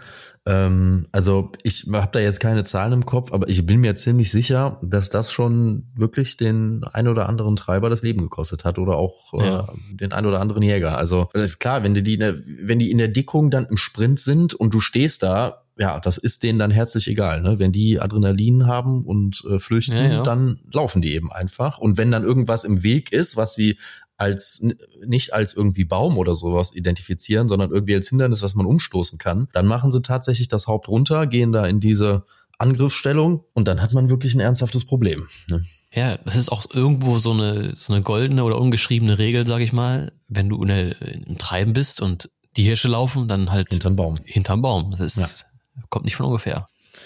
Ähm, also ich habe da jetzt keine Zahlen im Kopf, aber ich bin mir ziemlich sicher, dass das schon wirklich den ein oder anderen Treiber das Leben gekostet hat oder auch ja. äh, den ein oder anderen Jäger. Also das ist klar, wenn die, die in der, wenn die in der Dickung dann im Sprint sind und du stehst da, ja, das ist denen dann herzlich egal, ne? Wenn die Adrenalin haben und äh, flüchten, ja, ja. dann laufen die eben einfach. Und wenn dann irgendwas im Weg ist, was sie als nicht als irgendwie Baum oder sowas identifizieren, sondern irgendwie als Hindernis, was man umstoßen kann, dann machen sie tatsächlich das Haupt runter, gehen da in diese Angriffsstellung und dann hat man wirklich ein ernsthaftes Problem. Ne? Ja, das ist auch irgendwo so eine so eine goldene oder ungeschriebene Regel, sag ich mal, wenn du in der, im Treiben bist und die Hirsche laufen, dann halt hinterm Baum. Hinterm Baum. Das ist, ja. kommt nicht von ungefähr.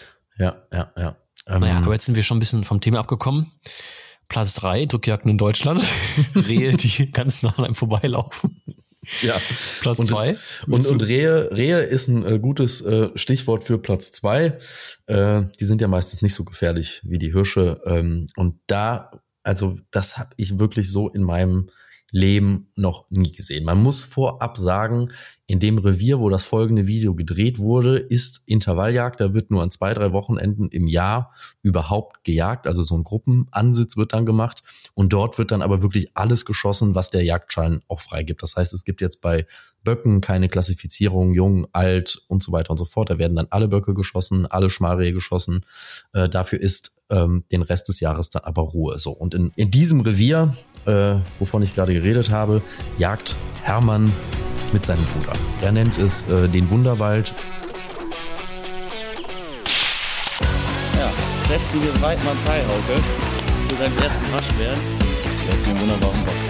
Ja, ja, ja. Ähm, naja, aber jetzt sind wir schon ein bisschen vom Thema abgekommen. Platz drei, Drückjagden in Deutschland. Rehe, die ganz nah an einem vorbeilaufen. Ja. Platz und, zwei. Und, und Rehe, Rehe ist ein äh, gutes äh, Stichwort für Platz zwei. Äh, die sind ja meistens nicht so gefährlich wie die Hirsche. Ähm, und da, also das habe ich wirklich so in meinem Leben noch nie gesehen. Man muss vorab sagen, in dem Revier, wo das folgende Video gedreht wurde, ist Intervalljagd. Da wird nur an zwei, drei Wochenenden im Jahr überhaupt gejagt. Also so ein Gruppenansitz wird dann gemacht. Und dort wird dann aber wirklich alles geschossen, was der Jagdschein auch freigibt. Das heißt, es gibt jetzt bei Böcken keine Klassifizierung, jung, alt und so weiter und so fort. Da werden dann alle Böcke geschossen, alle Schmalrehe geschossen. Äh, dafür ist ähm, den Rest des Jahres dann aber Ruhe. So, und in, in diesem Revier, äh, wovon ich gerade geredet habe, jagt Hermann mit seinem Bruder. Er nennt es äh, den Wunderwald. Ja, kräftige Weidmann-Teihauke für seinen ersten Waschbären. Jetzt einen wunderbaren Bock.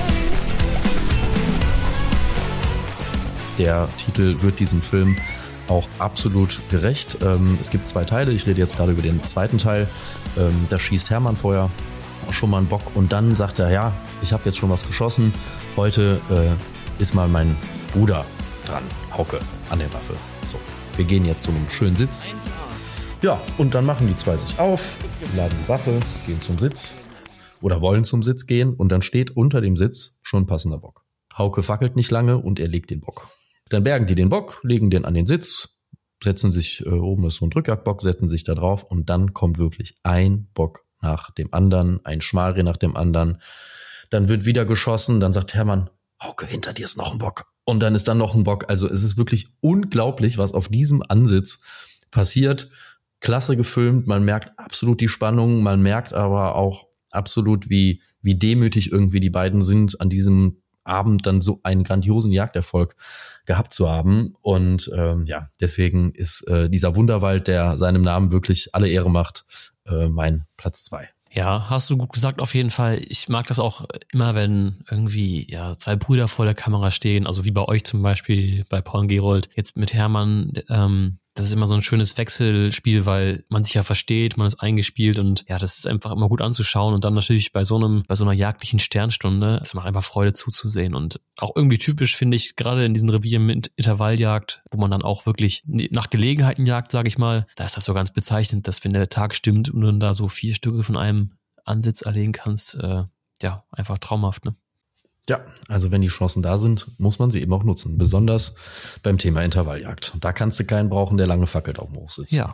Der Titel wird diesem Film auch absolut gerecht. Ähm, es gibt zwei Teile. Ich rede jetzt gerade über den zweiten Teil. Ähm, da schießt Hermann vorher schon mal einen Bock und dann sagt er, ja, ich habe jetzt schon was geschossen. Heute äh, ist mal mein Bruder dran, Hauke, an der Waffe. So, wir gehen jetzt zu einem schönen Sitz. Ja, und dann machen die zwei sich auf, laden die Waffe, gehen zum Sitz oder wollen zum Sitz gehen und dann steht unter dem Sitz schon ein passender Bock. Hauke fackelt nicht lange und er legt den Bock. Dann bergen die den Bock, legen den an den Sitz, setzen sich, äh, oben ist so ein Drückjagdbock, setzen sich da drauf und dann kommt wirklich ein Bock nach dem anderen, ein Schmalreh nach dem anderen. Dann wird wieder geschossen, dann sagt Hermann, Hauke, hinter dir ist noch ein Bock. Und dann ist dann noch ein Bock. Also es ist wirklich unglaublich, was auf diesem Ansitz passiert. Klasse gefilmt, man merkt absolut die Spannung, man merkt aber auch absolut, wie, wie demütig irgendwie die beiden sind, an diesem Abend dann so einen grandiosen Jagderfolg gehabt zu haben. Und ähm, ja, deswegen ist äh, dieser Wunderwald, der seinem Namen wirklich alle Ehre macht, äh, mein Platz zwei. Ja, hast du gut gesagt, auf jeden Fall. Ich mag das auch immer, wenn irgendwie ja zwei Brüder vor der Kamera stehen, also wie bei euch zum Beispiel, bei Paul und Gerold, jetzt mit Hermann. Ähm, das ist immer so ein schönes Wechselspiel, weil man sich ja versteht, man ist eingespielt und ja, das ist einfach immer gut anzuschauen. Und dann natürlich bei so einem, bei so einer jagdlichen Sternstunde, es macht einfach Freude zuzusehen. Und auch irgendwie typisch finde ich, gerade in diesen Revieren mit Intervalljagd, wo man dann auch wirklich nach Gelegenheiten jagt, sage ich mal, da ist das so ganz bezeichnend, dass wenn der Tag stimmt und du dann da so vier Stücke von einem Ansitz erlegen kannst, äh, ja, einfach traumhaft, ne? Ja, also wenn die Chancen da sind, muss man sie eben auch nutzen. Besonders beim Thema Intervalljagd. Da kannst du keinen brauchen, der lange fackelt auf dem Hochsitz. Ja.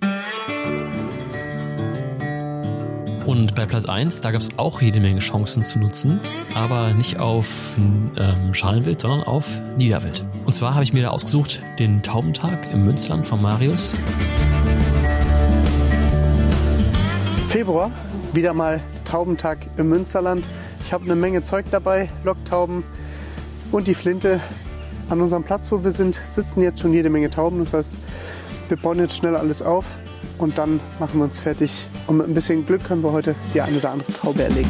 Und bei Platz eins, da gab es auch jede Menge Chancen zu nutzen, aber nicht auf ähm, Schalenwild, sondern auf Niederwild. Und zwar habe ich mir da ausgesucht den Taubentag im Münzland von Marius. Februar, wieder mal Taubentag im Münsterland. Ich habe eine Menge Zeug dabei, Locktauben und die Flinte. An unserem Platz, wo wir sind, sitzen jetzt schon jede Menge Tauben. Das heißt, wir bauen jetzt schnell alles auf und dann machen wir uns fertig. Und mit ein bisschen Glück können wir heute die eine oder andere Taube erlegen.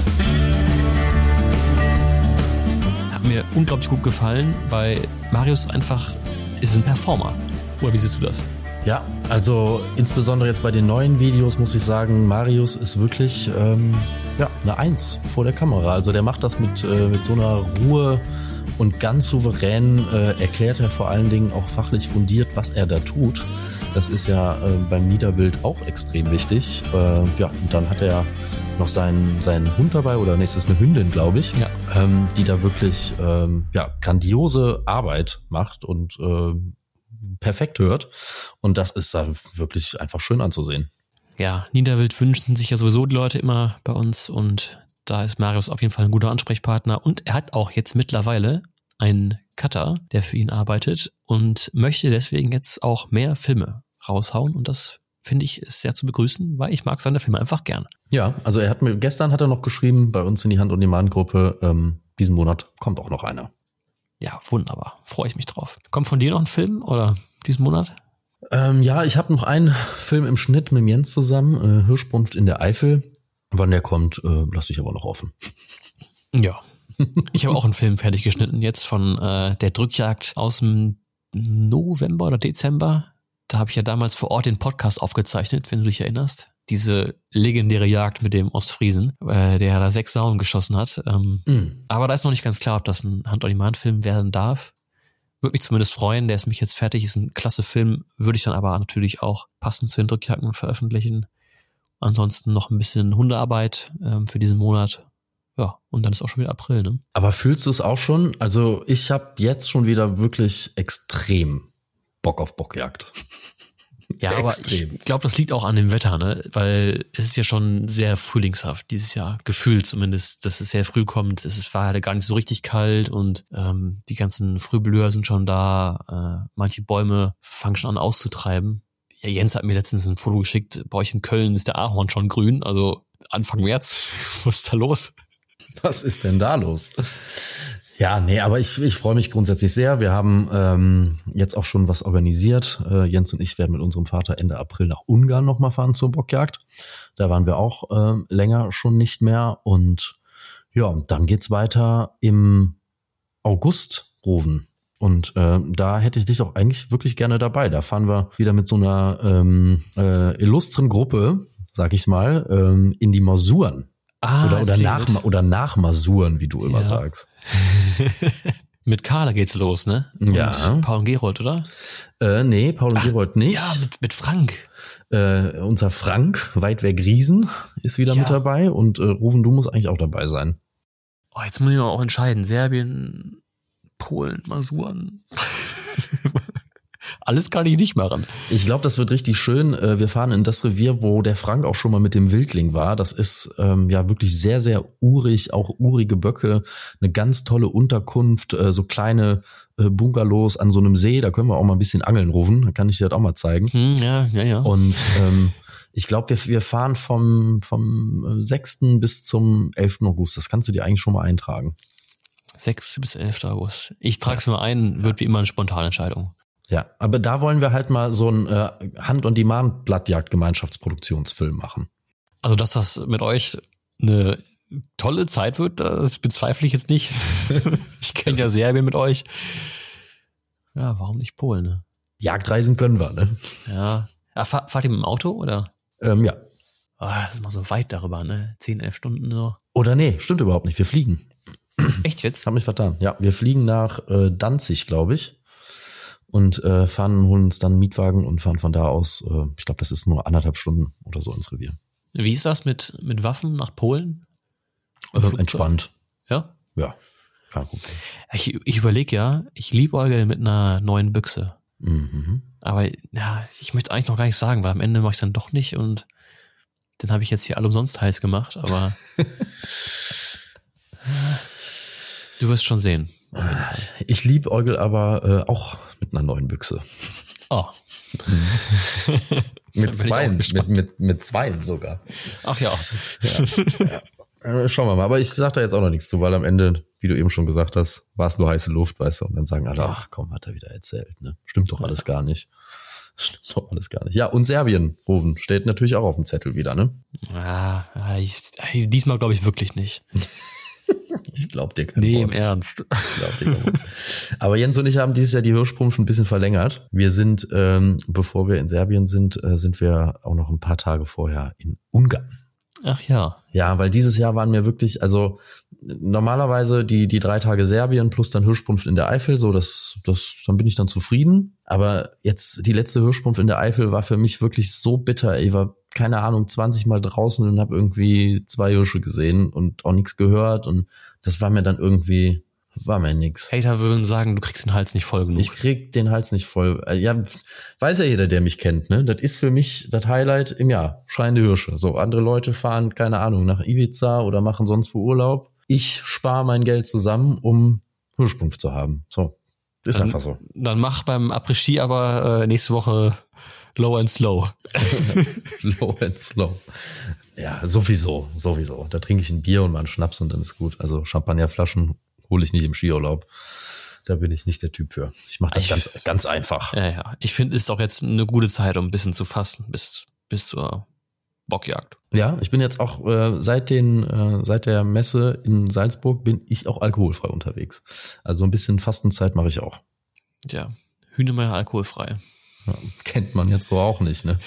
Hat mir unglaublich gut gefallen, weil Marius einfach ist ein Performer. Oder wie siehst du das? Ja, also insbesondere jetzt bei den neuen Videos muss ich sagen, Marius ist wirklich ähm, ja, eine Eins vor der Kamera. Also der macht das mit, äh, mit so einer Ruhe und ganz souverän äh, erklärt er vor allen Dingen auch fachlich fundiert, was er da tut. Das ist ja äh, beim Niederwild auch extrem wichtig. Äh, ja, und dann hat er noch seinen, seinen Hund dabei oder nächstes eine Hündin, glaube ich, ja. ähm, die da wirklich ähm, ja, grandiose Arbeit macht und äh, perfekt hört. Und das ist da wirklich einfach schön anzusehen. Ja, Niederwild wünschen sich ja sowieso die Leute immer bei uns und da ist Marius auf jeden Fall ein guter Ansprechpartner und er hat auch jetzt mittlerweile einen Cutter, der für ihn arbeitet und möchte deswegen jetzt auch mehr Filme raushauen und das finde ich ist sehr zu begrüßen, weil ich mag seine Filme einfach gern. Ja, also er hat mir, gestern hat er noch geschrieben bei uns in die Hand- und Demand-Gruppe, ähm, diesen Monat kommt auch noch einer. Ja, wunderbar. Freue ich mich drauf. Kommt von dir noch ein Film oder diesen Monat? Ähm, ja, ich habe noch einen Film im Schnitt mit Jens zusammen, äh, Hirschbrunft in der Eifel. Wann der kommt, äh, lasse ich aber noch offen. Ja, ich habe auch einen Film fertig geschnitten jetzt von äh, der Drückjagd aus dem November oder Dezember. Da habe ich ja damals vor Ort den Podcast aufgezeichnet, wenn du dich erinnerst. Diese legendäre Jagd mit dem Ostfriesen, äh, der da sechs Sauen geschossen hat. Ähm, mm. Aber da ist noch nicht ganz klar, ob das ein Hand-on-Demand-Film werden darf. Würde mich zumindest freuen, der ist mich jetzt fertig, ist ein klasse Film, würde ich dann aber natürlich auch passend zu den Drückjagden veröffentlichen. Ansonsten noch ein bisschen Hundearbeit ähm, für diesen Monat. Ja, und dann ist auch schon wieder April, ne? Aber fühlst du es auch schon? Also ich habe jetzt schon wieder wirklich extrem Bock auf Bockjagd. Ja, aber Extrem. Ich glaube, das liegt auch an dem Wetter, ne? Weil es ist ja schon sehr frühlingshaft dieses Jahr, gefühlt zumindest, dass es sehr früh kommt. Es war halt gar nicht so richtig kalt und ähm, die ganzen Frühblüher sind schon da. Äh, manche Bäume fangen schon an auszutreiben. Ja, Jens hat mir letztens ein Foto geschickt, bei euch in Köln ist der Ahorn schon grün, also Anfang März. Was ist da los? Was ist denn da los? Ja, nee, aber ich, ich freue mich grundsätzlich sehr. Wir haben ähm, jetzt auch schon was organisiert. Äh, Jens und ich werden mit unserem Vater Ende April nach Ungarn nochmal fahren zur Bockjagd. Da waren wir auch äh, länger schon nicht mehr. Und ja, dann geht's weiter im August, Roven. Und äh, da hätte ich dich auch eigentlich wirklich gerne dabei. Da fahren wir wieder mit so einer ähm, äh, illustren Gruppe, sag ich mal, ähm, in die Masuren. Ah, oder, oder, nach, oder nach Masuren, wie du immer ja. sagst. Mit Carla geht's los, ne? Und ja. Paul und Gerold, oder? Äh, nee, Paul und Ach, Gerold nicht. Ja, mit, mit Frank. Äh, unser Frank, weit weg Riesen, ist wieder ja. mit dabei. Und äh, Rufen, du musst eigentlich auch dabei sein. Oh, jetzt muss ich mal auch entscheiden. Serbien, Polen, Masuren. Alles kann ich nicht machen. Ich glaube, das wird richtig schön. Wir fahren in das Revier, wo der Frank auch schon mal mit dem Wildling war. Das ist ähm, ja wirklich sehr, sehr urig, auch urige Böcke, eine ganz tolle Unterkunft, äh, so kleine äh, Bungalows an so einem See. Da können wir auch mal ein bisschen angeln rufen. Da kann ich dir das auch mal zeigen. Hm, ja, ja, ja. Und ähm, ich glaube, wir, wir fahren vom, vom sechsten bis zum elften August. Das kannst du dir eigentlich schon mal eintragen. sechster bis elfter August. Ich trage es mir ein, wird wie immer eine spontane Entscheidung. Ja, aber da wollen wir halt mal so einen äh, Hand-on-Demand-Blattjagd-Gemeinschaftsproduktionsfilm machen. Also, dass das mit euch eine tolle Zeit wird, das bezweifle ich jetzt nicht. Ich kenne ja Serbien mit euch. Ja, warum nicht Polen, ne? Jagdreisen können wir, ne? Ja. ja fahr, fahrt ihr mit dem Auto, oder? Ähm, ja. Oh, das ist mal so weit darüber, ne? Zehn, elf Stunden so. Oder nee, stimmt überhaupt nicht. Wir fliegen. Echt jetzt? Hab mich vertan. Ja, wir fliegen nach äh, Danzig, glaube ich. Und äh, fahren, holen uns dann einen Mietwagen und fahren von da aus, äh, ich glaube, das ist nur anderthalb Stunden oder so ins Revier. Wie ist das mit, mit Waffen nach Polen? Äh, entspannt. Ja? Ja, kein Problem. Ich, ich überlege ja, ich liebäugel mit einer neuen Büchse. Mhm. Aber ja, ich möchte eigentlich noch gar nicht sagen, weil am Ende mache ich es dann doch nicht und dann habe ich jetzt hier alle umsonst heiß gemacht, aber du wirst schon sehen. Ich liebäugel aber äh, auch mit einer neuen Büchse. Oh. mit zweien, mit, mit, mit zweien sogar. Ach ja. ja, ja. Schauen wir mal. Aber ich sag da jetzt auch noch nichts zu, weil am Ende, wie du eben schon gesagt hast, war es nur heiße Luft, weißt du, und dann sagen alle, ach komm, hat er wieder erzählt, ne? Stimmt doch alles gar nicht. Stimmt doch alles gar nicht. Ja, und Serbien, Rufen, steht natürlich auch auf dem Zettel wieder, ne? Ja, ich, diesmal glaube ich wirklich nicht. Ich glaub dir kein Nee, Wort. im Ernst. Ich glaub dir kein Wort. Aber Jens und ich haben dieses Jahr die Hirschsprung schon ein bisschen verlängert. Wir sind, ähm, bevor wir in Serbien sind, äh, sind wir auch noch ein paar Tage vorher in Ungarn. Ach ja. Ja, weil dieses Jahr waren mir wirklich, also normalerweise die die drei Tage Serbien plus dann Hirschsprung in der Eifel, so das das dann bin ich dann zufrieden. Aber jetzt die letzte Hirschsprung in der Eifel war für mich wirklich so bitter. Ich war keine Ahnung zwanzig Mal draußen und habe irgendwie zwei Hirsche gesehen und auch nichts gehört und das war mir dann irgendwie war mir nix. Hater würden sagen, du kriegst den Hals nicht voll genug. Ich krieg den Hals nicht voll. Ja, weiß ja jeder, der mich kennt, ne? Das ist für mich das Highlight im Jahr. Schreiende Hirsche. So, andere Leute fahren, keine Ahnung, nach Ibiza oder machen sonst wo Urlaub. Ich spare mein Geld zusammen, um Hirschsprung zu haben. So, ist dann, einfach so. Dann mach beim Après-Ski aber äh, nächste Woche Low and Slow. Low and Slow. Ja, sowieso, sowieso. Da trinke ich ein Bier und mal einen Schnaps und dann ist gut. Also Champagnerflaschen hole ich nicht im Skiurlaub. Da bin ich nicht der Typ für. Ich mache das ich, ganz ganz einfach. Ja, ja. Ich finde, es ist auch jetzt eine gute Zeit, um ein bisschen zu fasten bis bis zur Bockjagd. Ja, ich bin jetzt auch äh, seit den äh, seit der Messe in Salzburg bin ich auch alkoholfrei unterwegs. Also ein bisschen Fastenzeit mache ich auch. Ja, Hühnemeier alkoholfrei. Ja, kennt man jetzt so auch nicht, ne?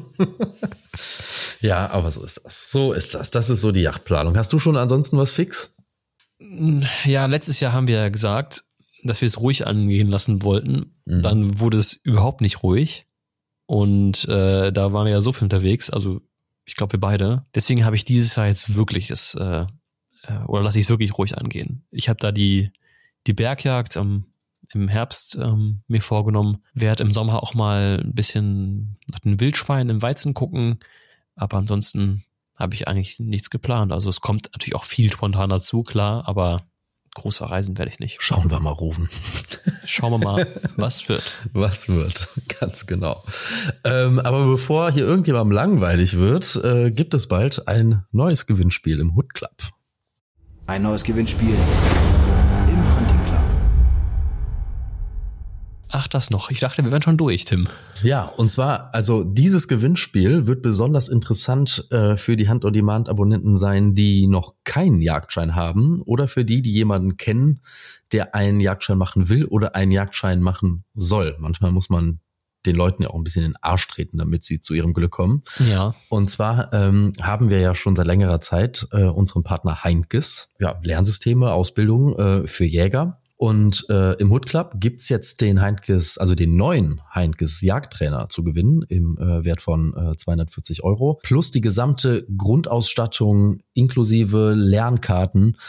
Ja, aber so ist das. So ist das. Das ist so die Jagdplanung. Hast du schon ansonsten was fix? Ja, letztes Jahr haben wir ja gesagt, dass wir es ruhig angehen lassen wollten. Mhm. Dann wurde es überhaupt nicht ruhig. Und äh, da waren wir ja so viel unterwegs, also ich glaube wir beide. Deswegen habe ich dieses Jahr jetzt wirklich es, äh, oder lasse ich es wirklich ruhig angehen. Ich habe da die die Bergjagd ähm, im Herbst ähm, mir vorgenommen. Werde im Sommer auch mal ein bisschen nach den Wildschweinen im Weizen gucken. Aber ansonsten habe ich eigentlich nichts geplant. Also es kommt natürlich auch viel spontan dazu, klar, aber groß verreisen werde ich nicht. Schauen wir mal, Rufen. Schauen wir mal, was wird. Was wird, ganz genau. Ähm, aber bevor hier irgendjemandem langweilig wird, äh, gibt es bald ein neues Gewinnspiel im Hood Club. Ein neues Gewinnspiel im Hunting Club. Ach, das noch. Ich dachte, wir wären schon durch, Tim. Ja, und zwar, also dieses Gewinnspiel wird besonders interessant äh, für die Hand-on-Demand-Abonnenten sein, die noch keinen Jagdschein haben oder für die, die jemanden kennen, der einen Jagdschein machen will oder einen Jagdschein machen soll. Manchmal muss man den Leuten ja auch ein bisschen in den Arsch treten, damit sie zu ihrem Glück kommen. Ja. Und zwar ähm, haben wir ja schon seit längerer Zeit äh, unseren Partner Heinkes, ja, Lernsysteme, Ausbildung äh, für Jäger. Und äh, im Hood Club gibt's jetzt den Heinkes, also den neuen Heinkes Jagdtrainer zu gewinnen im äh, Wert von äh, zweihundertvierzig Euro plus die gesamte Grundausstattung inklusive Lernkarten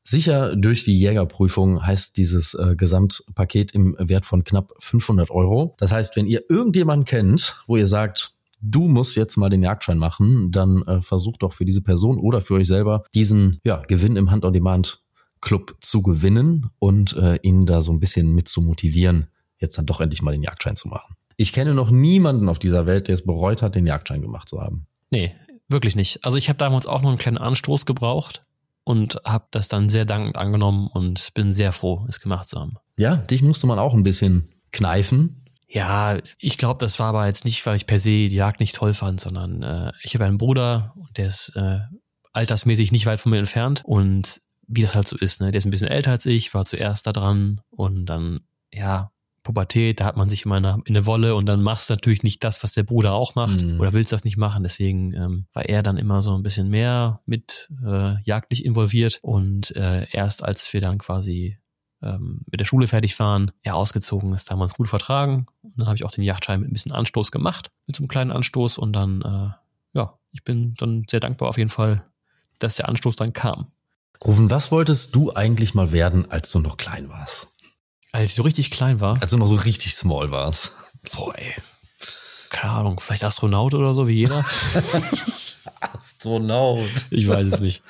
Sicher durch die Jägerprüfung heißt dieses äh, Gesamtpaket im Wert von knapp fünfhundert Euro. Das heißt, wenn ihr irgendjemanden kennt, wo ihr sagt, du musst jetzt mal den Jagdschein machen, dann äh, versucht doch für diese Person oder für euch selber diesen ja, Gewinn im Hunt-on-Demand-Club zu gewinnen und äh, ihn da so ein bisschen mit zu motivieren, jetzt dann doch endlich mal den Jagdschein zu machen. Ich kenne noch niemanden auf dieser Welt, der es bereut hat, den Jagdschein gemacht zu haben. Nee, wirklich nicht. Also ich habe damals auch noch einen kleinen Anstoß gebraucht und habe das dann sehr dankend angenommen und bin sehr froh, es gemacht zu haben. Ja, dich musste man auch ein bisschen kneifen. Ja, ich glaube, das war aber jetzt nicht, weil ich per se die Jagd nicht toll fand, sondern äh, ich habe einen Bruder, der ist äh, altersmäßig nicht weit von mir entfernt und wie das halt so ist, ne, der ist ein bisschen älter als ich, war zuerst da dran und dann, ja, Pubertät, da hat man sich immer in eine, in eine Wolle und dann machst du natürlich nicht das, was der Bruder auch macht mhm. oder willst das nicht machen. Deswegen ähm, war er dann immer so ein bisschen mehr mit äh, jagdlich involviert und äh, erst als wir dann quasi ähm, mit der Schule fertig waren, er ausgezogen ist, da haben wir uns gut vertragen. Und dann habe ich auch den Jagdschein mit ein bisschen Anstoß gemacht, mit so einem kleinen Anstoß und dann, äh, ja, ich bin dann sehr dankbar auf jeden Fall, dass der Anstoß dann kam. Rufen, was wolltest du eigentlich mal werden, als du noch klein warst? Als ich so richtig klein war. Als du noch so richtig small warst. Boah, ey. Keine Ahnung, vielleicht Astronaut oder so, wie jeder. Astronaut. Ich weiß es nicht.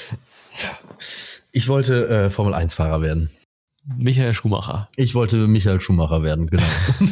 Ich wollte äh, Formel eins Fahrer werden. Michael Schumacher. Ich wollte Michael Schumacher werden, genau.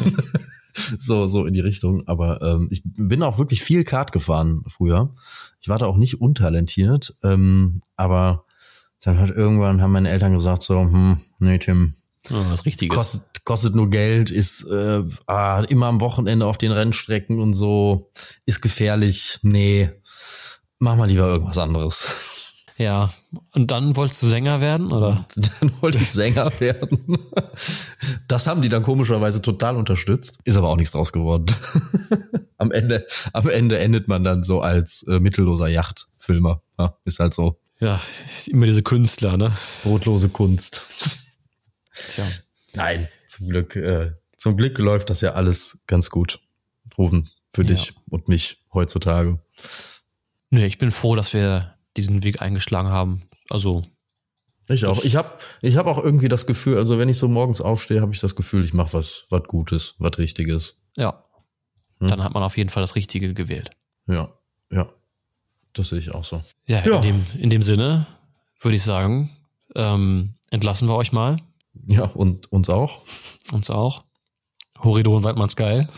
so so in die Richtung. Aber ähm, ich bin auch wirklich viel Kart gefahren früher. Ich war da auch nicht untalentiert. Ähm, aber dann hat irgendwann haben meine Eltern gesagt so, hm, nee Tim, oh, was Richtiges. Kostet, kostet nur Geld, ist äh, ah, immer am Wochenende auf den Rennstrecken und so, ist gefährlich. Nee, mach mal lieber irgendwas anderes. Ja, und dann wolltest du Sänger werden, oder? Und dann wollte ich Sänger werden. Das haben die dann komischerweise total unterstützt. Ist aber auch nichts draus geworden. Am Ende, am Ende endet man dann so als äh, mittelloser Yachtfilmer. Ja, ist halt so. Ja, immer diese Künstler, ne? Brotlose Kunst. Tja. Nein, zum Glück, äh, zum Glück läuft das ja alles ganz gut. Rufen für Ja. dich und mich heutzutage. Nee, ich bin froh, dass wir diesen Weg eingeschlagen haben. Also, Ich auch. Ich habe ich hab auch irgendwie das Gefühl, also wenn ich so morgens aufstehe, habe ich das Gefühl, ich mache was was Gutes, was Richtiges. ja. Hm. Dann hat man auf jeden Fall das Richtige gewählt. Ja, ja. Das sehe ich auch so. Ja, Ja. In, dem, in dem Sinne würde ich sagen, ähm, entlassen wir euch mal. Ja, und uns auch. Uns auch. Horridor und Weidmanns geil.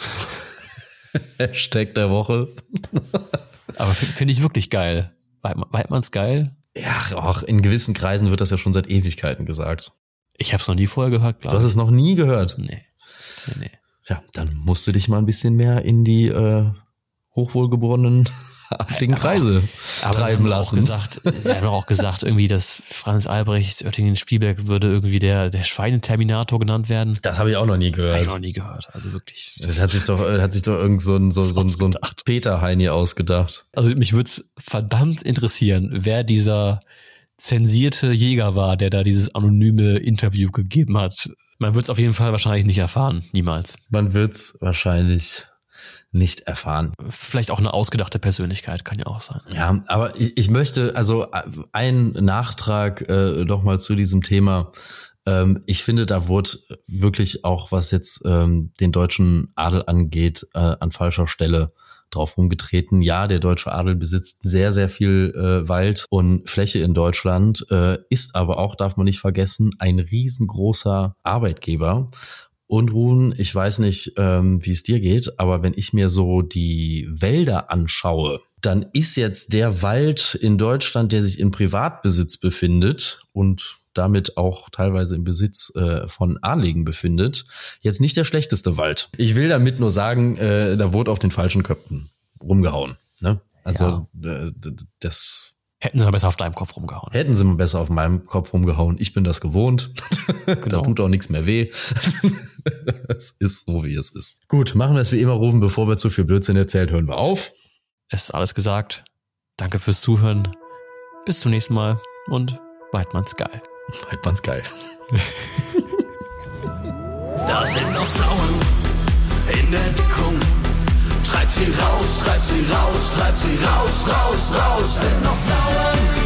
Hashtag der Woche. Aber f- finde ich wirklich geil. Weidmann- Weidmanns geil. Ja, auch in gewissen Kreisen wird das ja schon seit Ewigkeiten gesagt. Ich habe es noch nie vorher gehört, Du glaube hast ich. es noch nie gehört. Nee. Nee, nee. Ja, dann musst du dich mal ein bisschen mehr in die äh, hochwohlgeborenen adligen Kreise Aber sie treiben haben auch lassen. gesagt, sie haben auch gesagt, irgendwie, dass Franz Albrecht Oettingen-Spielberg würde irgendwie der, der Schweineterminator genannt werden. Das habe ich auch noch nie Habe gehört. ich noch nie gehört. Also wirklich. Das hat sich doch, äh, hat sich doch irgend so ein, so, so, ein- so ein Ausgedacht. Peter Heini ausgedacht. Also mich würde es verdammt interessieren, wer dieser zensierte Jäger war, der da dieses anonyme Interview gegeben hat. Man wird es auf jeden Fall wahrscheinlich nicht erfahren. Niemals. Man wird's wahrscheinlich nicht erfahren. Vielleicht auch eine ausgedachte Persönlichkeit, kann ja auch sein. Ja, aber ich, ich möchte, also ein Nachtrag äh, doch mal zu diesem Thema. Ähm, ich finde, da wurde wirklich auch, was jetzt ähm, den deutschen Adel angeht, äh, an falscher Stelle drauf rumgetreten. Ja, der deutsche Adel besitzt sehr, sehr viel äh, Wald und Fläche in Deutschland, äh, ist aber auch, darf man nicht vergessen, ein riesengroßer Arbeitgeber. Und Ruhen, ich weiß nicht, ähm, wie es dir geht, aber wenn ich mir so die Wälder anschaue, dann ist jetzt der Wald in Deutschland, der sich in Privatbesitz befindet und damit auch teilweise im Besitz äh, von Adligen befindet, jetzt nicht der schlechteste Wald. Ich will damit nur sagen, äh, da wurde auf den falschen Köpfen rumgehauen. Ne? Also äh, d- d- das Hätten sie mal besser auf deinem Kopf rumgehauen. hätten sie mal besser auf meinem Kopf rumgehauen. Ich bin das gewohnt. Da Genau. tut auch nichts mehr weh. Es ist so, wie es ist. Gut, machen wir es wie immer, Rufen, bevor wir zu viel Blödsinn erzählen, hören wir auf. Es ist alles gesagt. Danke fürs Zuhören. Bis zum nächsten Mal und Weidmanns geil. Halt man's geil. Da sind noch Sauen in der Deckung. Treibt sie raus, treibt sie raus, treibt sie raus, raus, raus. Sind noch Sauen